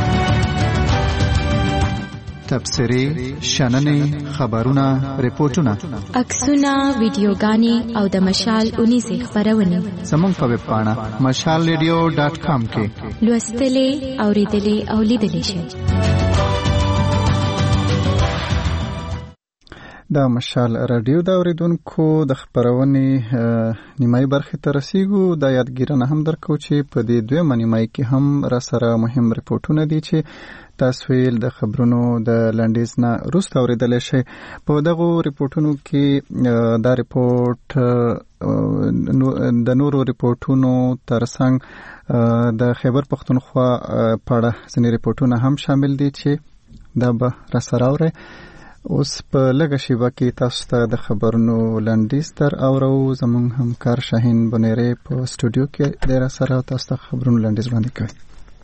تبصرې شننې خبرونه ریپورتونه
عکسونه ویډیوګانې او د مشال 19 خبرونه
زموږ په ویب پاڼه mashalradio.com کې
لوستلې اوریدلې او لیدلې شئ.
د مشال رادیو د اوریدونکو د خبرونې نیمای برخه ته رسیدو د یادګیرنه هم درکو چې په دې دوه نیمای کې هم را سره مهم ریپورتونه دي چې تاسو د خبرونو د لنډیز نه وروسته اوریدل شي. په دغه ریپورتونو کې دا ریپورت د نورو ریپورتونو ترڅنګ د خیبر پختونخوا په اړه ځینې ریپورتونه هم شامل دي چې دا به را سره اوري. اوس په لږه شیبه کې تاسو ته د خبرونو لنډیز در اورو. زموږ همکار شاهین بنيري په سټوډیو کې د را سره تاسو ته خبرونو لنډیز وړاندې کوي.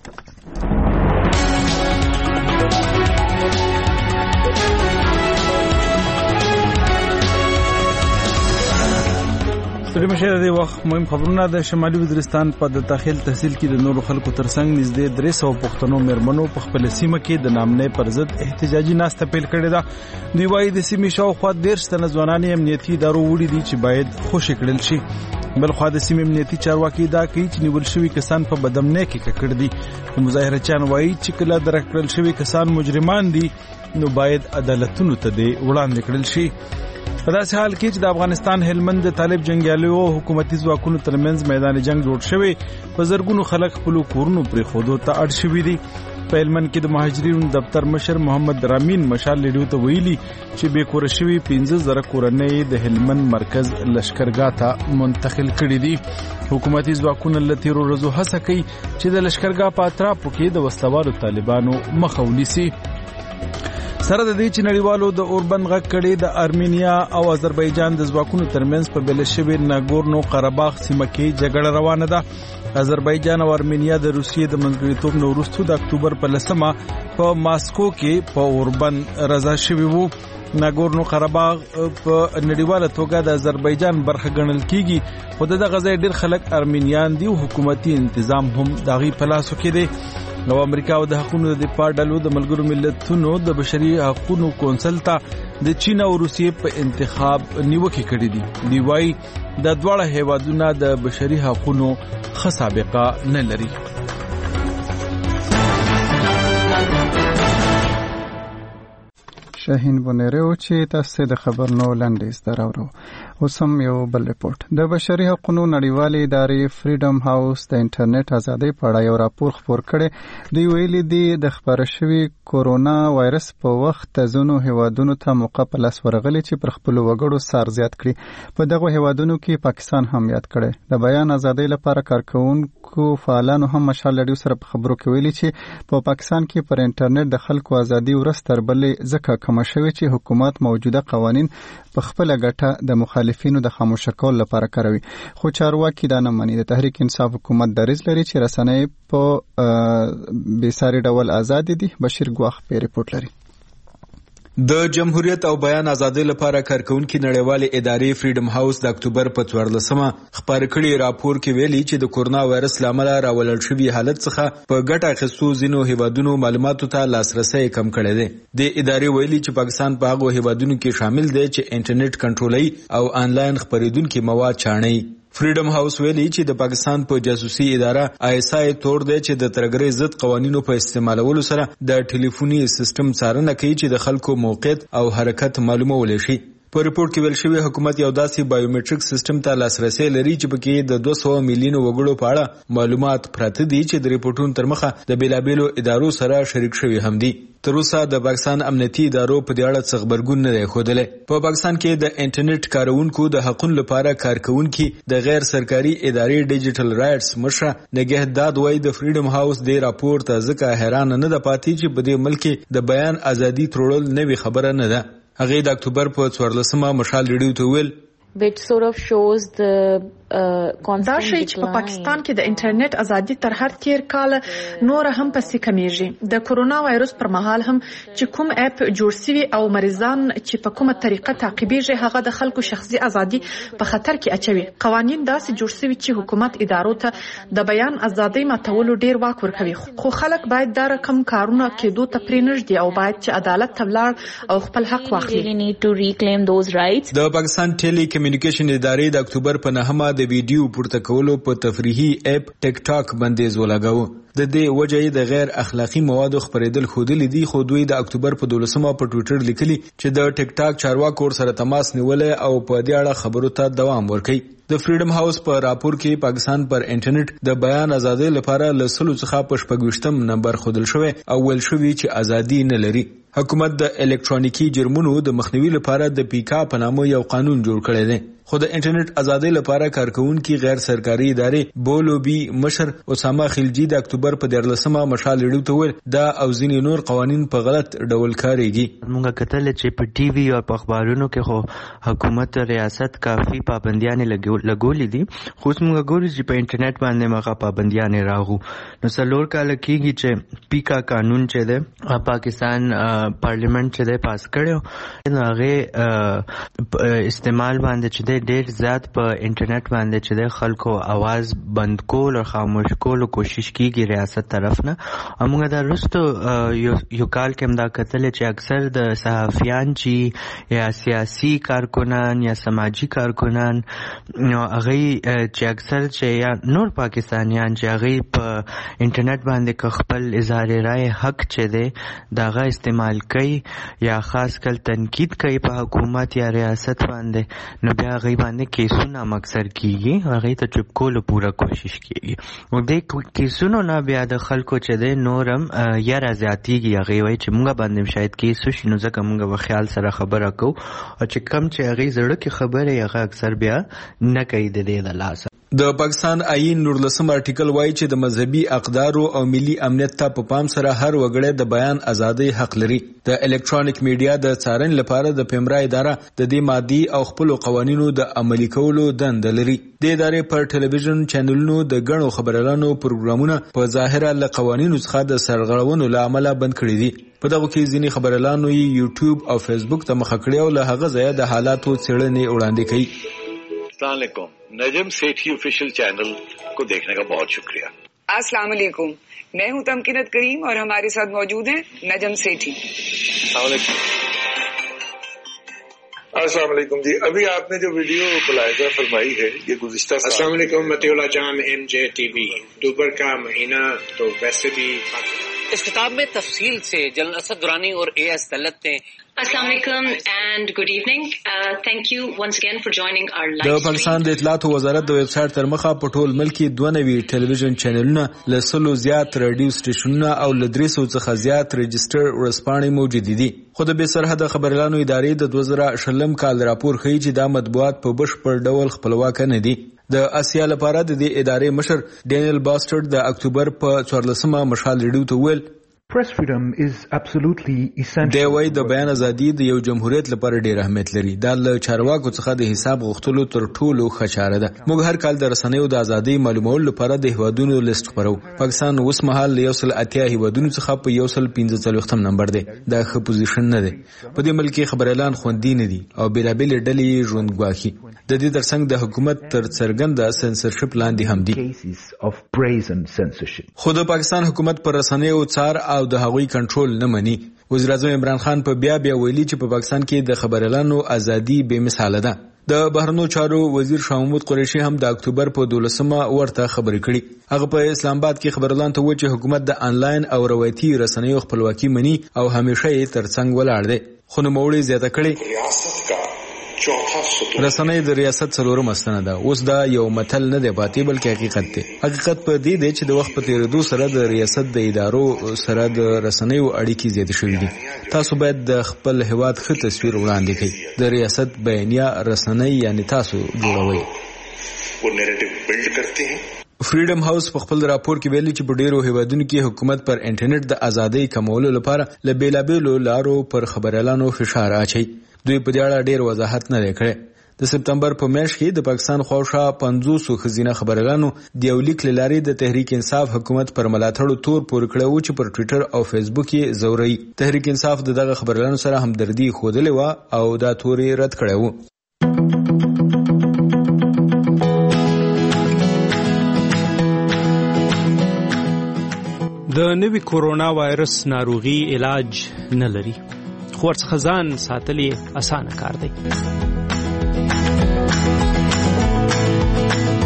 ستړي مشه د وخت مهم خبرونه د شمالي وزیرستان په د داخل تحصیل کې د نورو خلکو ترڅنګ نږدې 300 پښتنو میرمنو په خپل سیمه کې د نامنې پر ضد احتجاجي ناسته پیل کړې ده. دوی وايي د سیمې شاوخوا 13 تنه ځوانان امنیتي ادارو وړي دي چې باید خوشي کړل شي. بلخوا د سیمې امنیتي چارواکي دا کوي چې نیول شوی کسان په بدامنۍ کې ککړ دي. مظاهرچیان وايي چې کله درکړل شوی کسان مجرمان دي نو باید عدالتونو ته وړاندې کړل شي. په داسې حال کې چې د افغانستان هلمند د طالب جنگیالیو او حکومتي ځواکونو ترمنځ میدان جنگ جوړ شوی، په زرګونو خلک خپل کورونو پرې خودو ته اړ شوي دي. په هلمند کې د مهاجرینو دفتر مشر محمد رامین مشال لیډیو ته ویلي چې بې کوره شوي 15,000 کورنۍ د هلمند مرکز لشکرګاه ته منتقل کړي دي. حکومتي ځواکونه له تیرو ورځو هڅه کوي چې د لشکرګاه په اطرافو کې د وسلوالو طالبانو مخه ونیسي. سره د دې چې نړیوالو د اوربند غږ کړي د ارمینیا او آذربایجان د ځواکونو ترمنځ په بلشوي ناګورنو قرهباغ سیمه کې جګړه روانه ده. آذربایجان او ارمینیا د روسیې د منځګړیتوب نه وروسته د اکتوبر په 10 په ماسکو کې په اوربند رضا شوی وو. ناګورنو قرهباغ په نړیواله توګه د آذربایجان برخه ګڼل کیږي، خو دغه ځای ډېر خلک ارمینیان دي او حکومتي تنظیم هم داغي په لاسو کې دی. نو امریکا او د حقوقو د دفاع ډلو د ملګرو ملتونو د بشري حقوقو کونسل ته د چین او روسیې په انتخاب نیوکه کړې دي. دی وايي د دواړه هیوادونو د بشري حقوقو ښه سابقه نه لري.
شاهین بنيري چې تاسو د خبرونو لنډیز دراورو. اوس هم یو بل ریپورت. د بشري حقوقو نړیوالې ادارې فریډم هاوس د انټرنیټ ازادۍ په اړه یو راپور خپور کړي. دوی ویلي دي د خبره شوی کورونا وایرس په وخت ځینو هیوادونو ته موقع په لاس ورغلي چې پر خپل وګړو سار زیات کړي. په دغه هیوادونو کې پاکستان هم یاد کړي. د بیان ازادۍ لپاره کارکونکو فعالانو هم مشال لډیو سره په خبرو کې ویلي چې په پاکستان کې پر انټرنیټ د خلکو ازادي ورځ تر بلې ځکه کم شوی چې حکومت موجوده قوانین په خپل ګټه د مخالفینو د خاموش کول لپاره کاروي. خو چارواکي دا نه مني. د تحریک انصاف حکومت دریځ لري چې رسنۍ په بېساري ډول آزاد دي. بشیر ګواخ په ریپورت لري.
د جمهوریت او بیان ازادۍ لپاره کارکونکو نړیوالې ادارې فریډم هاوس د اکتوبر په 14 خبر کړي راپور کې ویلي چې د کورونا وایرس لامل راولل شوی حالت څخه په ګټه اخیستو ځینو هیوادونو معلوماتو ته لاسرسي کم کړی دی. د ادارې ویلي چې پاکستان په هغو هیوادونو کې شامل دی چې انټرنیټ کنټرولي او آنلاین خبرېدونکو مواد چاڼي. فریډم هاوس ویلي چې د پاکستان په جاسوسي اداره ISI تور دی چې د ترګرۍ ضد قوانینو په استعمالولو سره د ټلیفوني سیستم څارنه کوي چې د خلکو موقعیت او حرکت معلومول شي. په ریپورت کې ویل شوی حکومت یو داسې بایومټریک سیستم ته لاسرسي لري چې پکې د 200 میلیون وګړو په اړه معلومات پراته دي چې د ریپورتونو تر مخه د بیلابیلو ادارو سره شریک شوي هم دي. تر اوسه د پاکستان امنیتي ادارو په دې اړه څه خبرګون نه دی ښودلی. په پاکستان کې د انټرنیټ کارونکو د حقوقو لپاره کارکونکي د غیر سرکاري ادارې ډیجیټل رائټس مشره نگهداد وایي د فریډم هاوس د راپور ته ځکه حیران نه ده پاتې چې په دې ملک د بیان ازادي تړل نوې خبره نه ده. هغه د اکتوبر په 14 مشال ریډیو ته ویل
which sort of shows the
دا شی چې په پاکستان کې د انټرنیټ ازادي تر هر تیر کال نور هم پسې کمیږي. د کورونا وایرس پر مهال هم چې کوم اپ جوړ شوی او مریضان چې په کومه طریقه تعقیبېږي هغه د خلکو شخصي ازادي په خطر کې اچوي. قوانین داسې جوړ شوي چې حکومت ادارو ته د بیان ازادۍ ماتولو ډیر واک ورکوي. خو خلک باید دا رقم کارونه کېدو ته پرې نږدې او باید چې عدالت ته ولاړ او خپل حق واخلي.
د پاکستان ټیلی کمیونیکیشن ادارې د اکتوبر په 9 د ویډیو پورته کولو په تفریحي اپ ټیک ټاک بندیز ولګاوه. د دې وجې د غیر اخلاقی موادو خپرېدل ښودلي دي، خو دوی د اکتوبر په 12 په ټویټر لیکلي چې د ټیک ټاک چارواکو سره تماس نیولای او په دې اړه خبرو ته دوام ورکړي. د فریډم هاوس په راپور کې پاکستان پر انټرنیټ د بیان ازادۍ لپاره له 100 څخه په 26 نمبر ښودل شوی او ویل شوی چې ازادي نه لري. حکومت د الکترونیکی جرمونو د مخنیوي لپاره د پیکا په نامه یو قانون جوړ کړی دی، خو د انټرنیټ ازادۍ لپاره کارکونکي غیر سرکاري ادارې بولوبي مشر اسامه خلجی د اکتوبر په 13 مشال لړو ته ویل دا او ځینې نور قوانین په غلط ډول کاریږي.
موږ کتل چې په ټي وي او په اخبارونو کې خو حکومت او ریاست کافي پابندیاں لګولې دي، خو موږ ګورو چې په انټرنیټ باندې مغه پابندیاں راغو. نو څلور کال کېږي چې پیکا قانون چې ده پاکستان پارلیمنت چې ده پاس کړو، هغه استعمال باندې چې ډېر زیات په انټرنیټ باندې چې د خلکو आवाज بند کول او خاموش کول کوشش کیږي ریاست طرف نه. موږ دا رستو یو کال کې دا کتل چې اکثر د صحافیان چې یا سیاسي کارکنان یا سماجی کارکنان هغه چې اکثر چې یا نور پاکستانیان چې هغه په انټرنیټ باندې خپل اظهار رائے حق چې دی داغه استعمال کوي یا خاص کل تنقید کوي په حکومت یا ریاست باندې، نو بیا هغه باندې کیسونه مکسر کیږي، هغه ته چپ کولو پوره کوشش کیږي. او د کیسونو نه بیا د خلکو چې د نورم یاره زیاتیږي، هغه وایي چې موږ باندې شاید کیس وشي، نو ځکه موږ په خیال سره خبره کوو او چې کم چې هغه زړه کې خبره هغه اکثر بیا نه کوي د دې د لاسه.
د پاکستان آئین 19 آرټیکل وایي چې د مذهبي اقدارو او ملي امنیت ته په پام سره هر وګړی د بیان ازادۍ حق لري. د الکترونیک میډیا د څارنې لپاره د پیمرا اداره د دې مادي او خپل قوانینو د عملي کولو دنده لري. د ادارې پر ټلویزیون چینلونو د غنو خبرلانو پروګرامونه په ظاهره له قوانینو څخه د سرغړونو له امله بند کړي دي. په دغه کې ځینې خبرلانو یوټیوب او فیسبوک ته مخه کړي او له هغه ځایه د حالاتو څېړنې وړاندې کوي.
अस्सलाम वालेकुम, नजम सेठी ऑफिशियल चैनल को देखने का बहुत शुक्रिया.
अस्सलाम वालेकुम, मैं हूं तमकीनत करीम और हमारे साथ मौजूद हैं नजम सेठी.
अस्सलाम वालेकुम जी, अभी आपने जो वीडियो मुलाहिजा फरमाई है ये गुज़िश्ता
अस्सलाम वालेकुम मतीउल्लाह जान MJTV. अक्टूबर का महीना तो वैसे भी
इस किताब में तफसील से जनरल असद दुरानी और AS तलत ने
Assalamu alaikum and good evening. Thank you once again for joining our live stream.
د پاکستان د اطلاعات وزارت د ویب سټ تر مخه په ټول ملک کې 92 ټلویزیون چینلونه، له 100 زیات رادیو سټیشنونه او له 300 څخه زیات رجستر ورسپاڼې موجود دي. خو د بې سرحده خبرلانو ادارې د 2020 کال راپور ښیي چې دا مطبوعات په بشپړ ډول خپلواک نه دي. د اسیا لپاره د دې ادارې مشر ډینیل باسټرډ د اکتوبر په 14 مشال ریډیو ته ویل
Press freedom is absolutely essential.
د وای د بیان ازادي د یو جمهوریت لپاره ډیر اهمیت لري. دا له چارواکو څخه د حساب غوښتلو تر ټولو ښه چاره ده. موږ هر کال د رسنیو د ازادي معلومولو لپاره د هیوادونو لیست خبرو. پاکستان اوس مهال له 180 هیوادونو څخه په 145 نمبر دی. دا ښه پوزیشن نه دی. په دې ملک خبر اعلان خوندي نه دي او بیلابل ډلې ژوند ګواخي. د دې ترڅنګ د حکومت تر څرګنده سنسرشپ لاندې هم دي. خو د پاکستان حکومت پر رسنیو څار او د هغوی کنټرول نه مني. وزیر اعظم عمران خان په بیا ویلي چې په پاکستان کې د خبر اعلانو ازادي بې مثاله ده. د بهرنیو چارو وزیر شاه محمود قریشي هم د اکتوبر په 12 ورته خبرې کړې. هغه په اسلام آباد کې خبر اعلان ته و چې حکومت د انلاین او روایتي رسنیو خپلواکي مني او همیشه یې ترڅنګ ولاړ دی. خو نوموړي زیاته کړې رسنۍ د ریاست څلورم ستنه ده. اوس دا یو متل نه دی پاتې بلکې حقیقت دی. حقیقت په دې دی چې د وخت په تیریدو سره د ریاست د ادارو سره د رسنیو اړیکې زیاتې شوې دي. تاسو باید د خپل هیواد ښه تصویر وړاندې کړئ. د ریاست بیانیه رسنۍ یعنی تاسو جوړوئ. فریډم هاوس په خپل راپور کې ویلي چې په ډیرو هیوادونو کې حکومت پر انټرنیټ د ازادۍ کمولو لپاره له بیلابیلو لارو پر خبريالانو فشار اچوي. دوی په دې اړه ډیر وضاحت نه کړي. د سپتمبر په میاشت کې د پاکستان خواوشا 500 خزینه خبريالانو د یو لیک لاري د تحریک انصاف حکومت پر ملاتړ تور پور کړو چې پر ټوئیټر او فیسبوک یې زوري. تحریک انصاف دغه خبريالانو سره همدردي خوده و او دا توري رد کړو.
د نوي کورونا وایرس ناروغي علاج نه لري، خو ورڅخه ځان ساتل یې اسانه کار دی.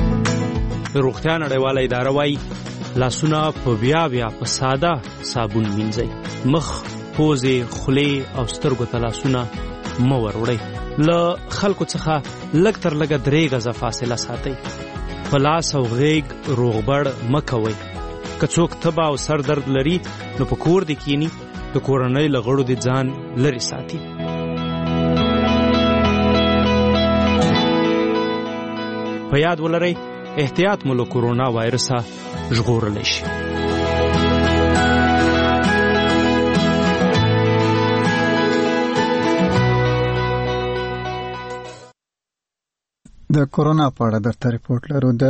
د روغتیا نړیواله اداره وایي لاسونه په بیا په ساده صابون مینځئ. مخ، پوزې، خولې او سترګو ته لاسونه مه وروړئ. له خلکو څخه لږ تر لږه 3 غزه فاصله ساتئ. په لاس او غیږ روغبړ مه کوئ. که څوک تبه او سر درد لري نو په کور دې کینی، د کورنۍ له غړو دې ځان لرې ساتي. په یاد ولرئ احتیاط مو له کورونا وایرسه ژغورلی شي.
د کورونا په اړه درته ریپورت لرو. د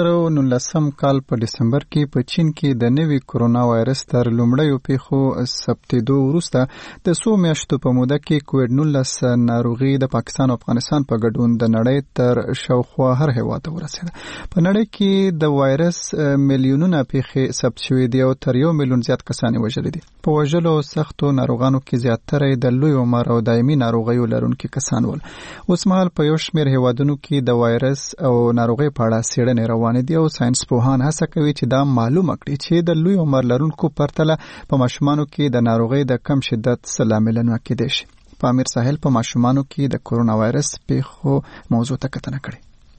2019 کال په دسمبر کې په چین کې د نوي کورونا وایرس تر لومړیو پیښو ثبتېدو وروسته د 100 میاشتو په موده کې کووډ-19 ناروغي د پاکستان او افغانستان په ګډون د نړۍ تر شاوخوا هر هېواد ته ورسېده. په نړۍ کې د وایرس میلیونونه پیښې ثبت شوې دي او تر 1 میلیون زیات کسان وژلي دي. په وژلو سختو ناروغانو کې زیاتره د لوی عمر او دایمي ناروغیو لرونکي کسان ول. اوس مهال په یو شمېر هېوادونو کې د وایرس او ناروغي په اړه څېړنې روانې دي او ساينس پوهان هڅه کوي چې دا معلومه کړي چې د لوی عمر لرونکو پرتله په ماشومانو کې د ناروغي د کم شدت څه لاملونه کېدای شي. پامیر ساحل په ماشومانو کې د کورونا وایرس پیښو موضوع ته کتنه کړې.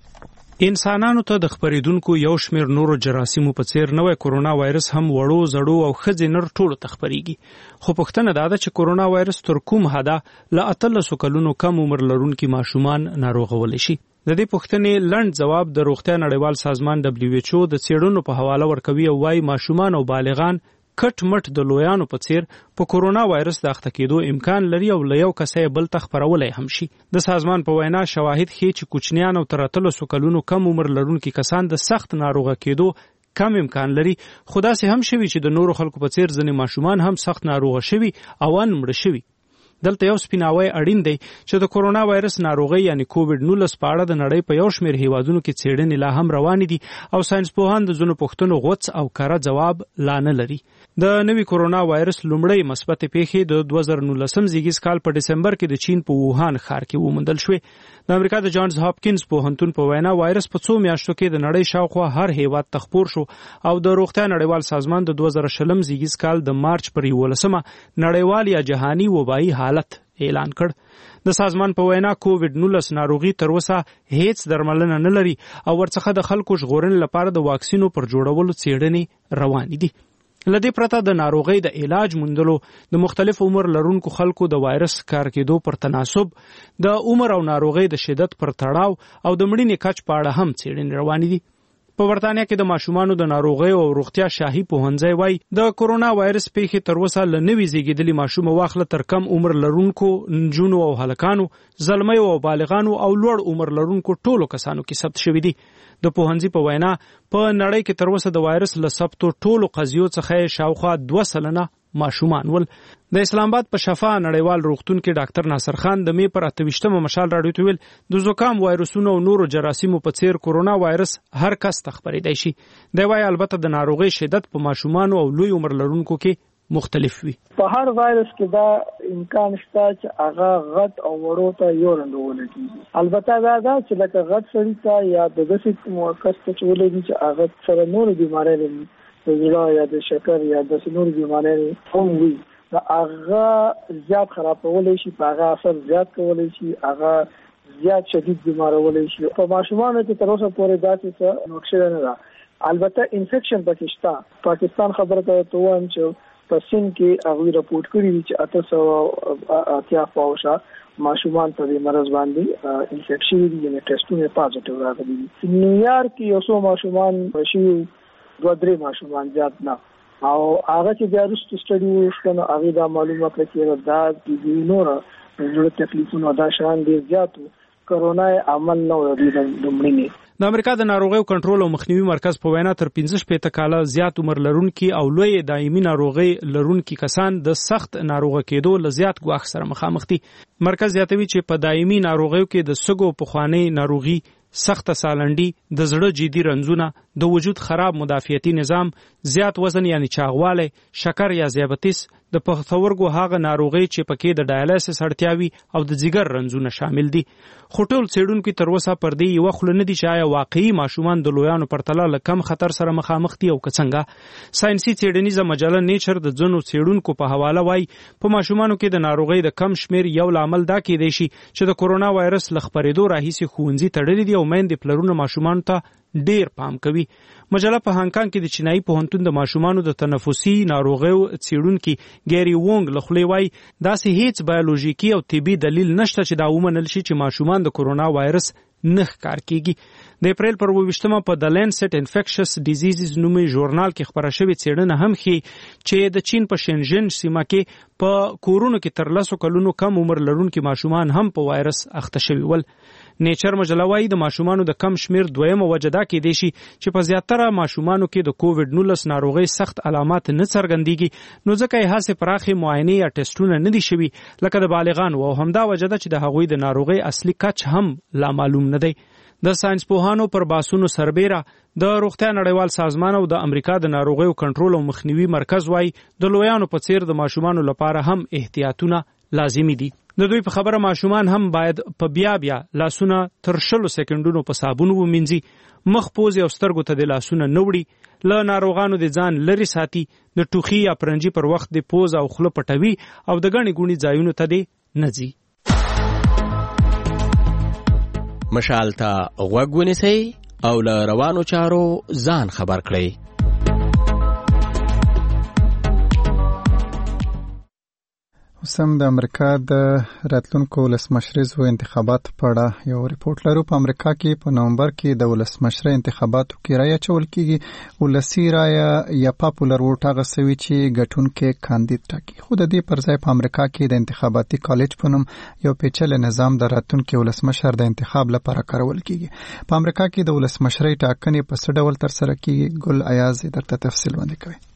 انسانانو ته د خپریدونکو یو شمېر نورو جراثیمو په څیر نوی کورونا وایرس هم وړو زړو او ښځې نر ټولو ته خپریږي. خو پوښتنه دا ده چې کورونا وایرس تر کوم حده له 18 کلونو کم عمر لرونکي ماشومان ناروغولی شي. د دې پوښتنې لنډ جواب د روغتیا نړیوال سازمان WHO د څېړنو په حواله ورکوي او وايي ماشومان او بالغان کټ مټ د لویانو په څیر په کورونا وایرس د اخته کېدو امکان لري او له یو کسه بل ته خپرولی هم شي. د سازمان په وینا شواهد ښیي چې کوچنیان او تر 18 کلونو کم عمر لرونکي کسان د سخت ناروغه کېدو کم امکان لري. خو داسې هم شوي چې د نورو خلکو په څیر ځینې ماشومان هم سخت ناروغه شوي او ان مړه شوي. دلته یو سپیناوی اړین دی چې د کورونا وایرس ناروغي یعنی کووډ-19 په اړه د نړۍ په یو شمېر هیوادونو کې څېړنې لا هم روانې دي او ساينس پوهان د ځینو پوښتنو غوڅ او کره جواب لا نه لري. د نوي کورونا وایرس لومړی مثبتې پیښې د 2019 زیږیز کال په دسمبر کې د چین په ووهان ښار کې وموندل شوې. د امریکا د جانز هاپکینز پوهنتون په وینا وایرس په 2 میاشتو کې د نړۍ شاوخوا هر هیواد ته خپور شو او د روغتیا نړیوال سازمان د 2020 زیږیز کال د مارچ پر 11 نړیوال یا جهاني وبایي حالت اعلان کړ. د سازمان په وینا کووډ-19 ناروغي تر اوسه هیڅ درملنه نه لري او ورڅخه د خلکو ژغورنې لپاره د واکسینو پر جوړولو څېړنې روانې دي. لدې پرته د ناروغۍ د علاج موندلو د مختلف عمر لرونکو خلکو د وایرس کار کېدو پر تناسب، د عمر او ناروغۍ د شدت پر تړاو او د مړینې کچ په اړه هم څېړنې روانې دي. په برتانیا کې د ماشومانو د ناروغۍ او روغتیا شاهي پوهنځی وایي د کورونا وایرس پیښې تر اوسه له نوي زیږېدلي ماشومه واخله تر کم عمر لرونکو نجونو او هلکانو، زلمیو او بالغانو او لوړ عمر لرونکو ټولو کسانو کې ثبت شوي دي. د پوهنځي په وینا په نړۍ کې تر اوسه د وایرس له ثبتو ټولو قضیو څخه شاوخوا 2% ماشومان ول. د اسلام آباد په شفا نړیوال روغتون کې ډاکټر ناصر خان د می پر 28 مشال راډیو ته ویل د زکام وایرسونو او نورو جراثیمو په څیر کورونا وایرس هر کس ته خپرېدای شي. دی وايي البته د ناروغۍ شدت په ماشومانو او لوی عمر لرونکو کې مختلف وي.
په هر وایرس کې دا امکان شته چې هغه غټ او وړو ته یو رنګ ولګي. البته دا چې لکه غټ سړی ته یا د داسې موقت ته ولګي چې هغه سره نور بیماری لري، د زړه یا د شکر یا د نور بیماری هم وي، هغه زیات خرابولی شي، په هغه اثر زیات کولی شي، هغه زیات شدید بیمارولی شي. په ماشومانو کې تر اوسه پورې داسې څه نقشه نه ده. البته انفیکشن پکې شته. پاکستان خبره ته وایم چې په سین کې هغه رپورټ کړی چې 880 فاوشه ماشومان په دې مرض باندې انفیکشن دي، یعنی ټیسټونه پازیټیو راغلي دي. نیویارک کې یو څو ماشومان شي، 2-3 ماشومان زیات نه، او هغه چې بیا وروسته سټډي وشکنه هغه دا معلومه کړه چې دا د نور جوړ تکلیفونو دا شان ډیر زیاتو کرونا عمل نه ورې د مړینې.
د امریکا د ناروغیو کنټرول او مخنیوي مرکز په وینا تر 15 کاله زیات عمر لرونکي او لوی دایمي ناروغي لرونکي کسان د سخت ناروغه کېدو له زیات ګواښ سره مخامخ دي. مرکز زیاتوي چې په دایمي ناروغیو کې د سږو پخوانی ناروغي، سخت سالنډي، د زړه جدي رنځونه، د وجود خراب مدافعتي نظام، زیات وزن یعنی چاغوالی، شکر یا ذیابیطس، د پښتورګو هغه ناروغي چې پکې د ډایالیسس اړتیاوي او د ځیګر رنځونه شامل دي. خو ټول څېړونکو تر اوسه پر دې یوه خوله نه دي چې آیا واقعي ماشومان د لویانو پرتله له کم خطر سره مخامخ دي او که څنګه. ساینسي څېړنیزه مجله نیچر د ځینو څېړونکو په حواله وایي په ماشومانو کې د ناروغۍ د کم شمېر یو لامل دا کیدی شي چې د کورونا وایرس له خپرېدو راهیسې ښوونځي تړلي دي او میندې پلرونه ماشومانو ته ډیر پام کوي. مجله په هانګ کې د چینایي پوهنتون د ماشومانو د تنفسي ناروغیو څېړونکي ګیری وونګ له خولې وایي داسې هیڅ بایولوژیکي او طبي دلیل نشته چې دا ومنل شي چې ماشومان د کورونا وایرس نه ښکار کیږي. د اپریل پر 28 په د لینسټ انفیکشس ډیزیزز نومي ژورنال کې خپره شوې څېړنه هم ښیي چې د چین په شنژن سیمه کې په کورونو کې تر 10 کلونو کم عمر لرونکي ماشومان هم په وایرس اخته شوي ول. نیچر مجله وایي د ماشومانو د کم شمیر دویمه وجه دا کیدی شي چې په زیاتره ماشومانو کې د کووډ 19 ناروغۍ سخت علامات نه څرګندېږي، نو ځکه یې هڅې پراخې معاینې یا ټیسټونه نه دي شوي لکه د بالغانو، او همدا وجه ده چې د هغوی د ناروغۍ اصلي کچ هم لا معلوم نه دی. د ساينس پوهانو پر باسونو سربیره د روغتیا نړیوال سازمان او د امریکا د ناروغیو کنټرول او مخنیوي مرکز وایي د لویانو په څیر د ماشومانو لپاره هم احتیاطونه لازمي دي. د دوی په خبره ماشومان هم باید په بیا لاسونه تر 20 سکندونو په صابون ومینځي، مخ پوزې او سترګو ته د لاسونه نه وړي، له ناروغانو د ځان لرې ساتي، د ټوخي یا پرنجي پر وخت د پوز او خوله پټوي او د ګڼې ګوڼې ځایونو ته د نه ځي.
مشال ته غوږ ونیسئ او له روانو چارو ځان خبر کړئ.
اوسم د امریکا د راتلونکو ولسمشریزو انتخاباتو په اړه یو ریپورت لرو. په امریکا کې په نومبر کې د ولسمشر انتخاباتو کې رایه اچول کیږي. ولسي رایه یا پاپولر ووټ هغه سوي چې ګټونکي کاندید ټاکي، خو د دې پر ځای په امریکا کې د انتخاباتي کالج په نوم یو پیچلی نظام د راتلونکي ولسمشر د انتخاب لپاره کارول کیږي. په امریکا کې د ولسمشرۍ ټاکنې په څه ډول ترسره کیږي؟ ګل ایاز درته تفصیل وړاندې کوي.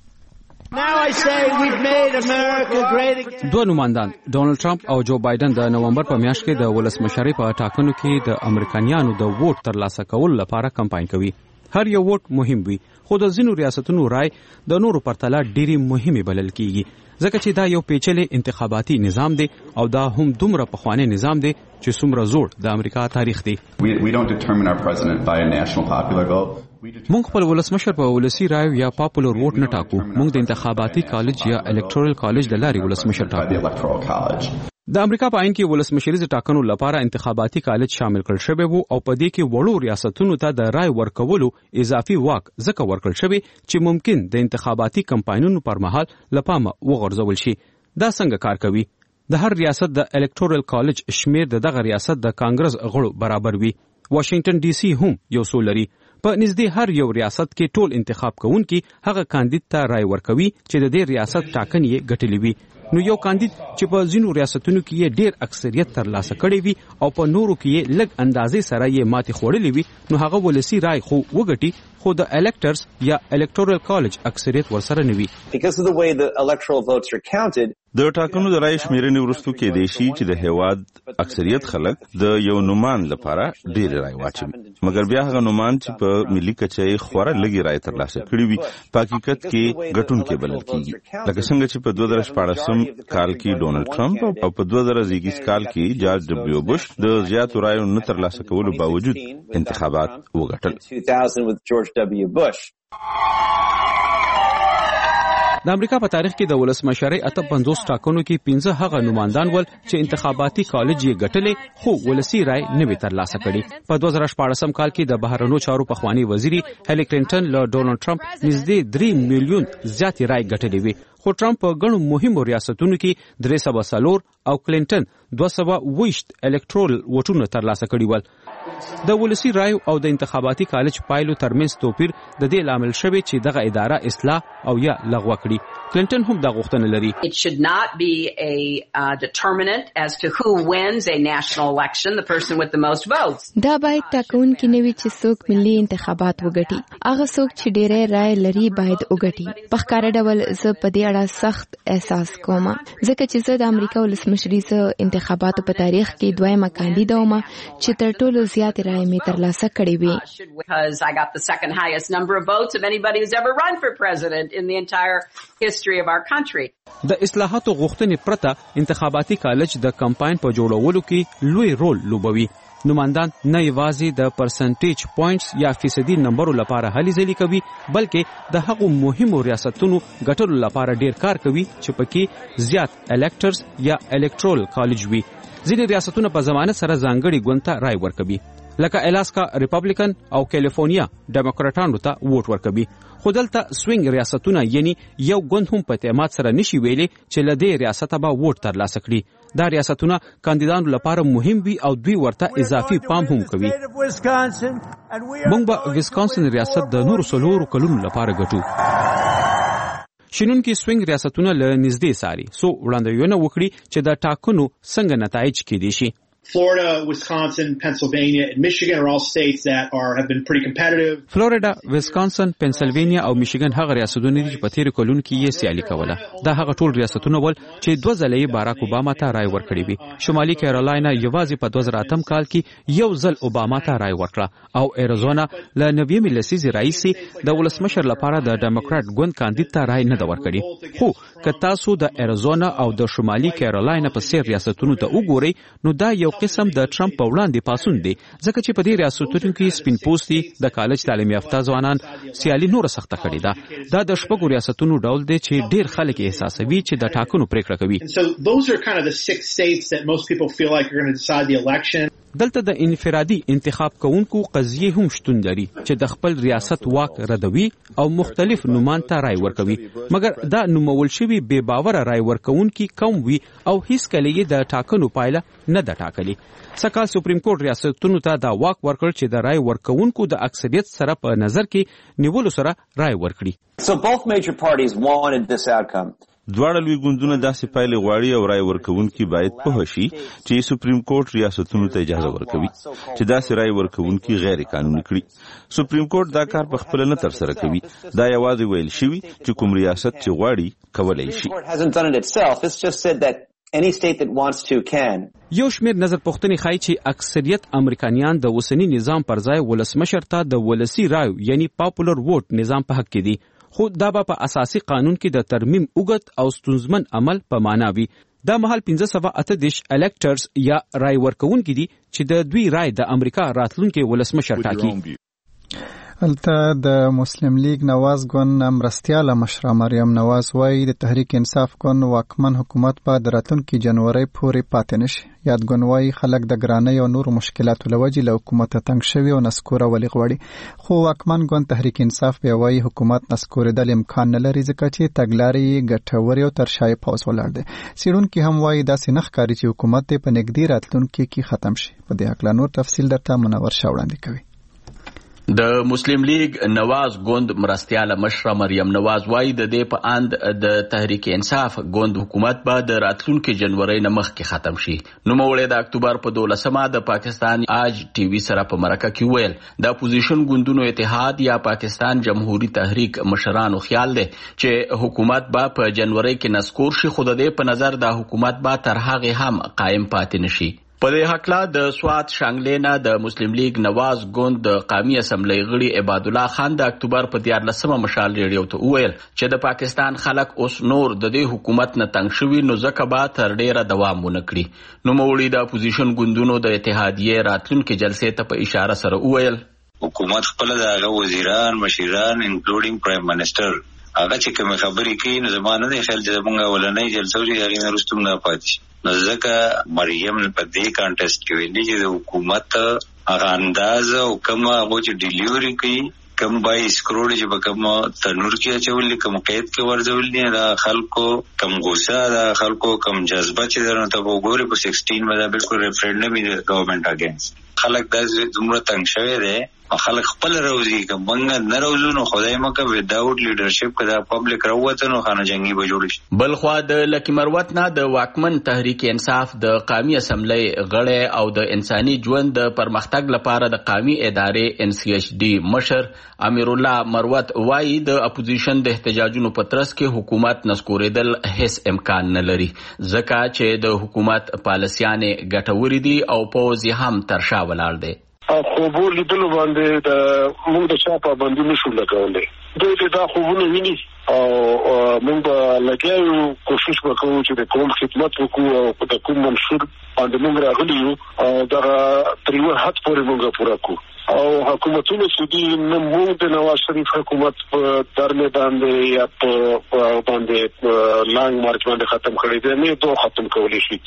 دوه نمایندان ډونالد ټرمپ او جو بایدن د نومبر په میاشت کې د ولسمشرۍ په ټاکنو کې د امریکایانو د ووټ ترلاسه کولو لپاره کمپاین کوي. هر یو ووټ مهم وي، خو د ځینو ریاستونو رای د نورو پرتله ډېری مهمه بلل کیږي، ځکه چې دا یو پیچلی انتخاباتي نظام دی او دا هم دومره پخوانی نظام دی چې څومره زوړ د امریکا تاریخ دی. مونږ خپل ولسمشر په ولسی رایو یا پاپولر ووټ نه ټاکو، مونږ د انتخاباتي کالج یا الکټورل کالج د لارې ولسمشر ټاکو. د امریکا په عین کې ولسمشریزو ټاکنو لپاره انتخاباتي کالج شامل کړل شوی وو او په دې کې وړو ریاستونو ته د رای ورکولو اضافي واک ځکه ورکړل شوی چې ممکن د انتخاباتي کمپاینونو پر مهال لپاره وغورځول شي. دا څنګه کار کوي؟ د هر ریاست د الکټورل کالج شمیر د دغه ریاست د کانګرس غړو برابر وي. واشنگټن ډي سي هم یو څو لري. په نږدې هر یو ریاست کې ټول انتخاب کوونکي هغه کاندید ته رای ورکوي چې د دې ریاست ټاکنې یې ګټلې وي. نو یو کاندید چې په ځینو ریاستونو کې یې ډیر اکثریت ترلاسه کړی وي او په نورو کې یې لږ اندازې سره یې ماتې خوړلې وي، نو هغه ولسی رای خو وګټي، خو د الکټرز یا الکټورل کالج اکثریت ورسره نه وي.
د ټاکنو د رای شمیرنې وروسته کې دی شي چې د هیواد اکثریت خلک د یو نومان لپاره ډیر رای واچوي، مګر بیا هغه نومان چې په ملي کچې خورا لږی رای ترلاسه کړی وي په حقیقت کې ګټونکي بلل کیږي، لکه څنګه چې په 2014 کال کې ډونالد ټرمپ او په 2021 کال کې جارج ډبلیو بوش د زیاتو رایو نه ترلاسه کولو باوجود انتخابات وګټل.
د امریکا په تاریخ کې د ولسمشرۍ 58 ټاکنو کې 15 هغه نمایندان ول چې انتخاباتي کالج یې ګټلې خو ولسی رای نه وی ترلاسه کړي. په 2014 کال کې د بهرنیو چارو پخوانی وزیری هیلي کلینټن له ډونالد ټرمپ نږدې 3 میلیون زیات رای ګټلې وي، خو ټرمپ په ګڼو مهمو ریاستونو کې 304 او کلینټن 220 الکټرول ووټونه ترلاسه کړي ول. د ولسی رایو او د انتخاباتي کالج پایلو ترمنځ توپیر د دې لامل شوی چې دغه اداره اصلاح او یا لغوه کړي. کلینټن هم دا غوښتنه لري.
It should not be a determinant as to who wins a national election, the person with the most votes.
دا باید ټاکونکي نه وي چې څوک ملي انتخابات وګټي، هغه څوک چې ډېرې رای لري باید وګټي. په ښکاره ډول زه په دې اړه سخت احساس کوم، ځکه چې زه د امریکا ولسمشریزو انتخاباتو په تاریخ کې دویمه کاندیده وم چې تر ټولو زیات زیاتې رایې مې ترلاسه کړې وې.
Because I got the second highest number of votes of anybody who's ever run for president in the entire history of our country.
د اصلاحاتو غوښتنې پرته انتخاباتي کالج د کمپاین په جوړولو کې لوی رول لوبوي. نمائندان نه یوازې د پرسنټیج پوینټس یا فیصدي نمبرو لپاره هلې ځلې کوي بلکې د هغو مهمو ریاستونو ګټلو لپاره ډیر کار کوي چې پکې زیات الکټرز یا الکټرول کالج وي. ځینې ریاستونه په ضمانت سره ځانګړي ګوند ته رای ورکوي لکه الاسکا ریپبلیکن او کالیفورنیا ډیموکراټانو ته ووټ ورکوي. خو دلته سوینګ ریاستونه یعنی یو ګوند هم په اعتماد سره نشي ویلي چې له دې ریاسته به ووټ ترلاسه کړي. دا ریاستونه کاندیدانو لپاره مهم وي او دوی ورته اضافي پام هم کوي. موږ به ویسکانسن ریاست د نورو 4 کلونو لپاره ګټو. شنونکي سوینګ ریاستونه له نږدې څاري سو وړاندوینه وکړي چې د ټاکنو څنګه نتایج کېدای شي.
Florida, Wisconsin, Pennsylvania, and Michigan are all states that have been pretty competitive.
فلوریدا، ویسکانسن، پنسلوانیا او میشیګن هغه ریاستونه دي چې په تیر کلونو کې یې سیالي کوله. دا هغه ټول ریاستونه ول چې 2 ځله یې باراک اوباما ته رای ورکړی وي. شمالي کیرولاینا یوازې په 2008 کال کې یو ځل اوباما ته رای ورکړه او ایریزونا له 90 لسیزې راهیسې د ولسمشر لپاره د ډیموکرات ګوند کاندید ته رای نه ورکړي. خو که تاسو د ایریزونا او د شمالي کیرولاینا په سیر ریاستونو ته وګورئ نو دا یو قسم د ټرمپ په وړاندې پاسون دی ځکه چې په دې ریاستونو کې سپین پوستي د کالج تعلیم یافته ځوانان سیالي نور سخته کړې ده. دا د شپږو ریاستونو ډول دی چې ډیر خلک احساسوي چې د ټاکنو پریکړه کوي. دلته د انفرادي انتخاب کوونکو قضیه هم شتون لري چې د خپل ریاست واک ردوي او مختلف نومان ته رای ورکوي مګر دا نومول شوی بے باور رای ورکوونکي کم وي او هیڅ کله یې د ټاکنو پایله نه ده ټاکلي. سکهال سپریم کورټ ریاستونو ته دا واک ورکړ چې د رای ورکوونکو د اکثریت سره په نظر کې نیولو سره رای ورکړي.
So both major parties wanted this outcome.
دواړه لوی ګوندونه داسې پایلې غواړي او رای ورکوونکي باید پوه شي چې سپریم کورټ ریاستونو ته اجازه ورکوي چې داسې رای ورکوونکي غیر قانوني کړي. سپریم کورټ دا کار په خپل نه تر سره کوي. دا یوازې ویل شوی چې کوم ریاست چې غواړي کولای شي.
Any state that wants to can.
یو شمیر نظر پوښتنې ښایي چې اکثریت امریکایان د اوسنی نظام پر ځای ولسمشر ته د ولسی رایو یعنی پاپولر ووټ نظام په حق کې دي. خو دا به په اساسي قانون کې د ترمیم اوږد او ستونزمن عمل په معنا وي. دا مهال 538 الکټرز یا رای ورکوونکي دي چې د دوی رای د امریکا راتلونکي ولسمشر ټاکي.
البته د مسلم لیگ نواز ګوند مرستیاله مشره مریم نواز وايي د تحریک انصاف ګوند واکمن حکومت په راتلونکي جنوري پورې پاتې نشي. یاد ګوند وايي خلک د ګرانۍ او نورو مشکلاتو له وجې له حکومت تنګ شوي او نسکوره ولې غواړي. خو واکمن ګوند تحریک انصاف بیا وايي حکومت نسکورېدل امکان نه لري ځکه چې تګلارې ګټورې او تر شای پوز ولاړ دی. څېړونکي هم وايي داسې نه ښکاري چې حکومت په نږدې راتلونکي کې ختم شي. په دې هکله نور تفصیل درته منور شاه وړاندې کوي.
د مسلم لیگ نواز ګوند مرستیاله مشره مریم نواز وايي د دې په اند د تحریک انصاف ګوند حکومت به د راتلونکي جنوري نه مخکې ختم شي. نوموړی د اکتوبر په 12مه د پاکستان آج ټي وي سره په مرکه کې ویل د اپوزیشن ګوندونو اتحاد یا پاکستان جمهوریت تحریک مشرانو خیال دی چې حکومت به په جنوري کې نسکور شي خو د دې په نظر د حکومت به تر هغه هم قائم پاتې نشي. په دې حقله د سوات شانګلینا د مسلم لیگ نواز ګوند د قومي اسمبلی غړي عباد الله خان د اکتوبر په 14مه مشال ریډیو ته ویل چې د پاکستان خلک اوس نور د دې حکومت نه تنګ شوي نو ځکه به تر ډیره دوام ونه کړي. نوموړي د اپوزیشن ګوندونو د اتحادیې راتلونکي جلسې ته په اشاره سره ویل
حکومت خپل د وزیران مشیران انکلودینګ پرایم منسٹر هغه چې کوم خبرې کوي نو زمانه نه خیال چې موږ ولنۍ جلسه لري هغه نه رستم نه پاتې. نو ځکه مریم په دې کانټیسټ کې ویلي چې د حکومت هغه انداز او کوم هغه چې ډیلیوري کوي کم 22 کروڑ چې په کوم تنور کې اچول کوم قید کې ورځول دي دا خلکو کم غوسه دا خلکو کم جذبه چې درنه ته وګوري په 16 باندې بالکل ریفرندم دی گورنمنت اگینست خلک د زموږ تنګ شوی دی خلک خپل روزي کوم منګ نه روزونو خدای مکه وداوت لیډرشپ کدا پبلک راوته خانه جنگي به جوړ شي.
بل خو د لکی مروت نه د واکمن تحریک انصاف د قومي اسمبلی غړی او د انساني ژوند د پرمختګ لپاره د قومي ادارې NCHD مشر امیر الله مروت وايي د اپوزیشن د احتجاجونو په ترڅ کې حکومت نسکورېدل هیڅ امکان نه لري ځکه چې د حکومت پالیسیانې ګټورې دي او پوځ هم ترشا ولاړ دی.
خوبو لیدلو باندې د موږ د چا پابندي نشو لګولې. دوی دا خوبونه ویني او موږ لګیاو کوشش وکړو چې د کوم خدمت وکړو او د کوم منشور باندې موږ راغلي یو او دا تر یو حد پورې موږ پوره کړو. او حکومتونو چې دي موږ د نواز شریف حکومت په درمه باندې یا په باندې لانګ مارچ باندې ختم کړی دی نه دوه ختم کولی شي.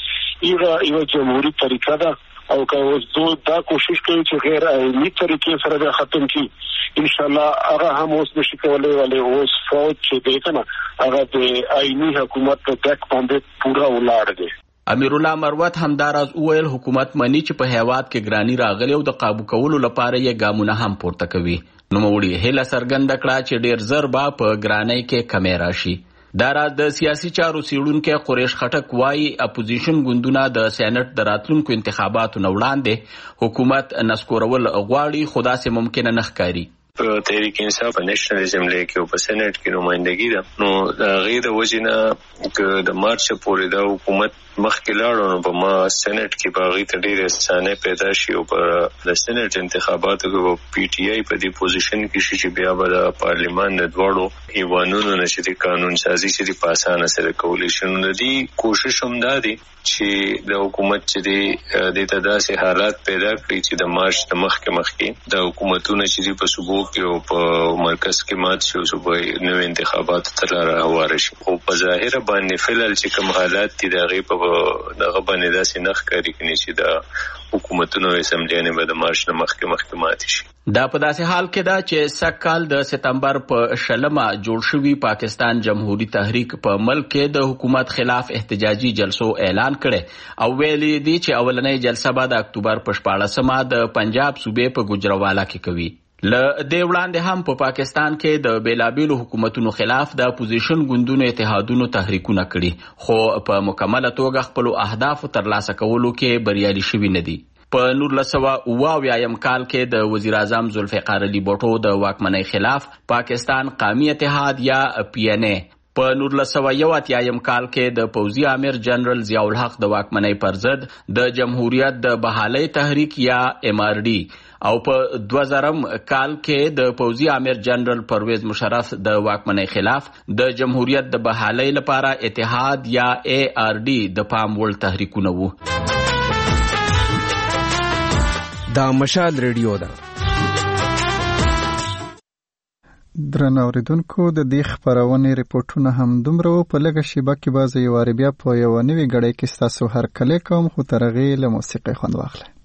یو جمهوریت طریقه ده او که اوس دا کوشش کوي چې غیر عیني طریقې سره دا ختم کړي ان شاء الله هغه هم اوس نشي کولای. ولې اوس فوج چې دی کنه هغه د عیني حکومت په تک باندې پورا ولاړ دی.
امیر الله مروت همداراز وویل حکومت منی چې په هیواد کې ګرانی راغلی او د قابو کولو لپاره یې ګامونه هم پورته کوي. نوموړي هیله څرګنده کړه چې ډیر زر به په ګرانی کې کمی راشي. دا راز د سیاسي چارو څیړونکي قریش خټک وایي اپوزیشن ګوندونه د سېنات د راتلونکو انتخاباتو نه وړاندې حکومت نسکورول غواړي خو داسې ممکنه نه ښکاري.
تحریک انصاف په نېشنل اسمبلی کې او په سېنات کې نمائندګي ده. نو غیر د وجنه ک د مارچ پورې د حکومت مخکې لاړو نو په ما سېنات کې باغی ته ډېر سانه پیدا شي او په د سېنات انتخاباتو کې پی ټی آی په دې پوزیشن کې شي چې بیا به د پارلیمان د دواړو ایوانونو نشي د قانون سازي چې په اسانه سره کولی شي. نو د دې کوشش هم دا دی چې د حکومت چې د تداسې حالات پیدا کړي چې د مارچ د مخکې د حکومتونو چې په صوبو کې او په مرکز کې مات شي او صوبې نو انتخابات ته راوړل شي. او په ظاهر باندې فعل چې کوم حالات دي دغه په دغه باندې داسې نخ کوي چې د حکومتونو اسمبلی به د مارچ نه مخکې مات شي.
دا په داسې حال کې دا چې سکهال د سپتمبر په 16 جوړ شوی پاکستان جمهوریت تحریک په ملک کې د حکومت خلاف احتجاجي جلسو اعلان کړي او ویلي دي چې اولنۍ جلسه به د اکتوبر په 14 د پنجاب صوبې په ګوجروالا کې کوي. له دې وړاندې هم په پاکستان کې د بیلابیلو حکومتونو خلاف د اپوزیشن ګوندونو اتحادونو تحریکونه کړي خو په مکمله توګه خپل اهداف ترلاسه کولو کې بریالي شوي نه دي. په 1979 کال کې د وزیر اعظم ذوالفقار علي بوټو د واکمنۍ خلاف پاکستان قومي اتحاد یا پی ان ای، په 1981 کال کې د پوځي امیر جنرال ضیاء الحق د واکمنۍ پر ضد د جمهوریت د بحالۍ تحریک یا ایم آر ډي او په 2000 کال کې د پوځي امیر جنرال پرویز مشرف د واکمنۍ خلاف د جمهوریت د بحالۍ لپاره اتحاد یا اے آر ډي د پام وړ تحریکونه وو.
دا مشال ریډیو ده.
درنو اوریدونکو د دې خبرونې ریپورتونه هم دومره په لږه شیبه کې به زه یو بیا په یو نوې غړۍ کې ستاسو هر کله کوم خو ترغه له موسیقي خوند واخلئ.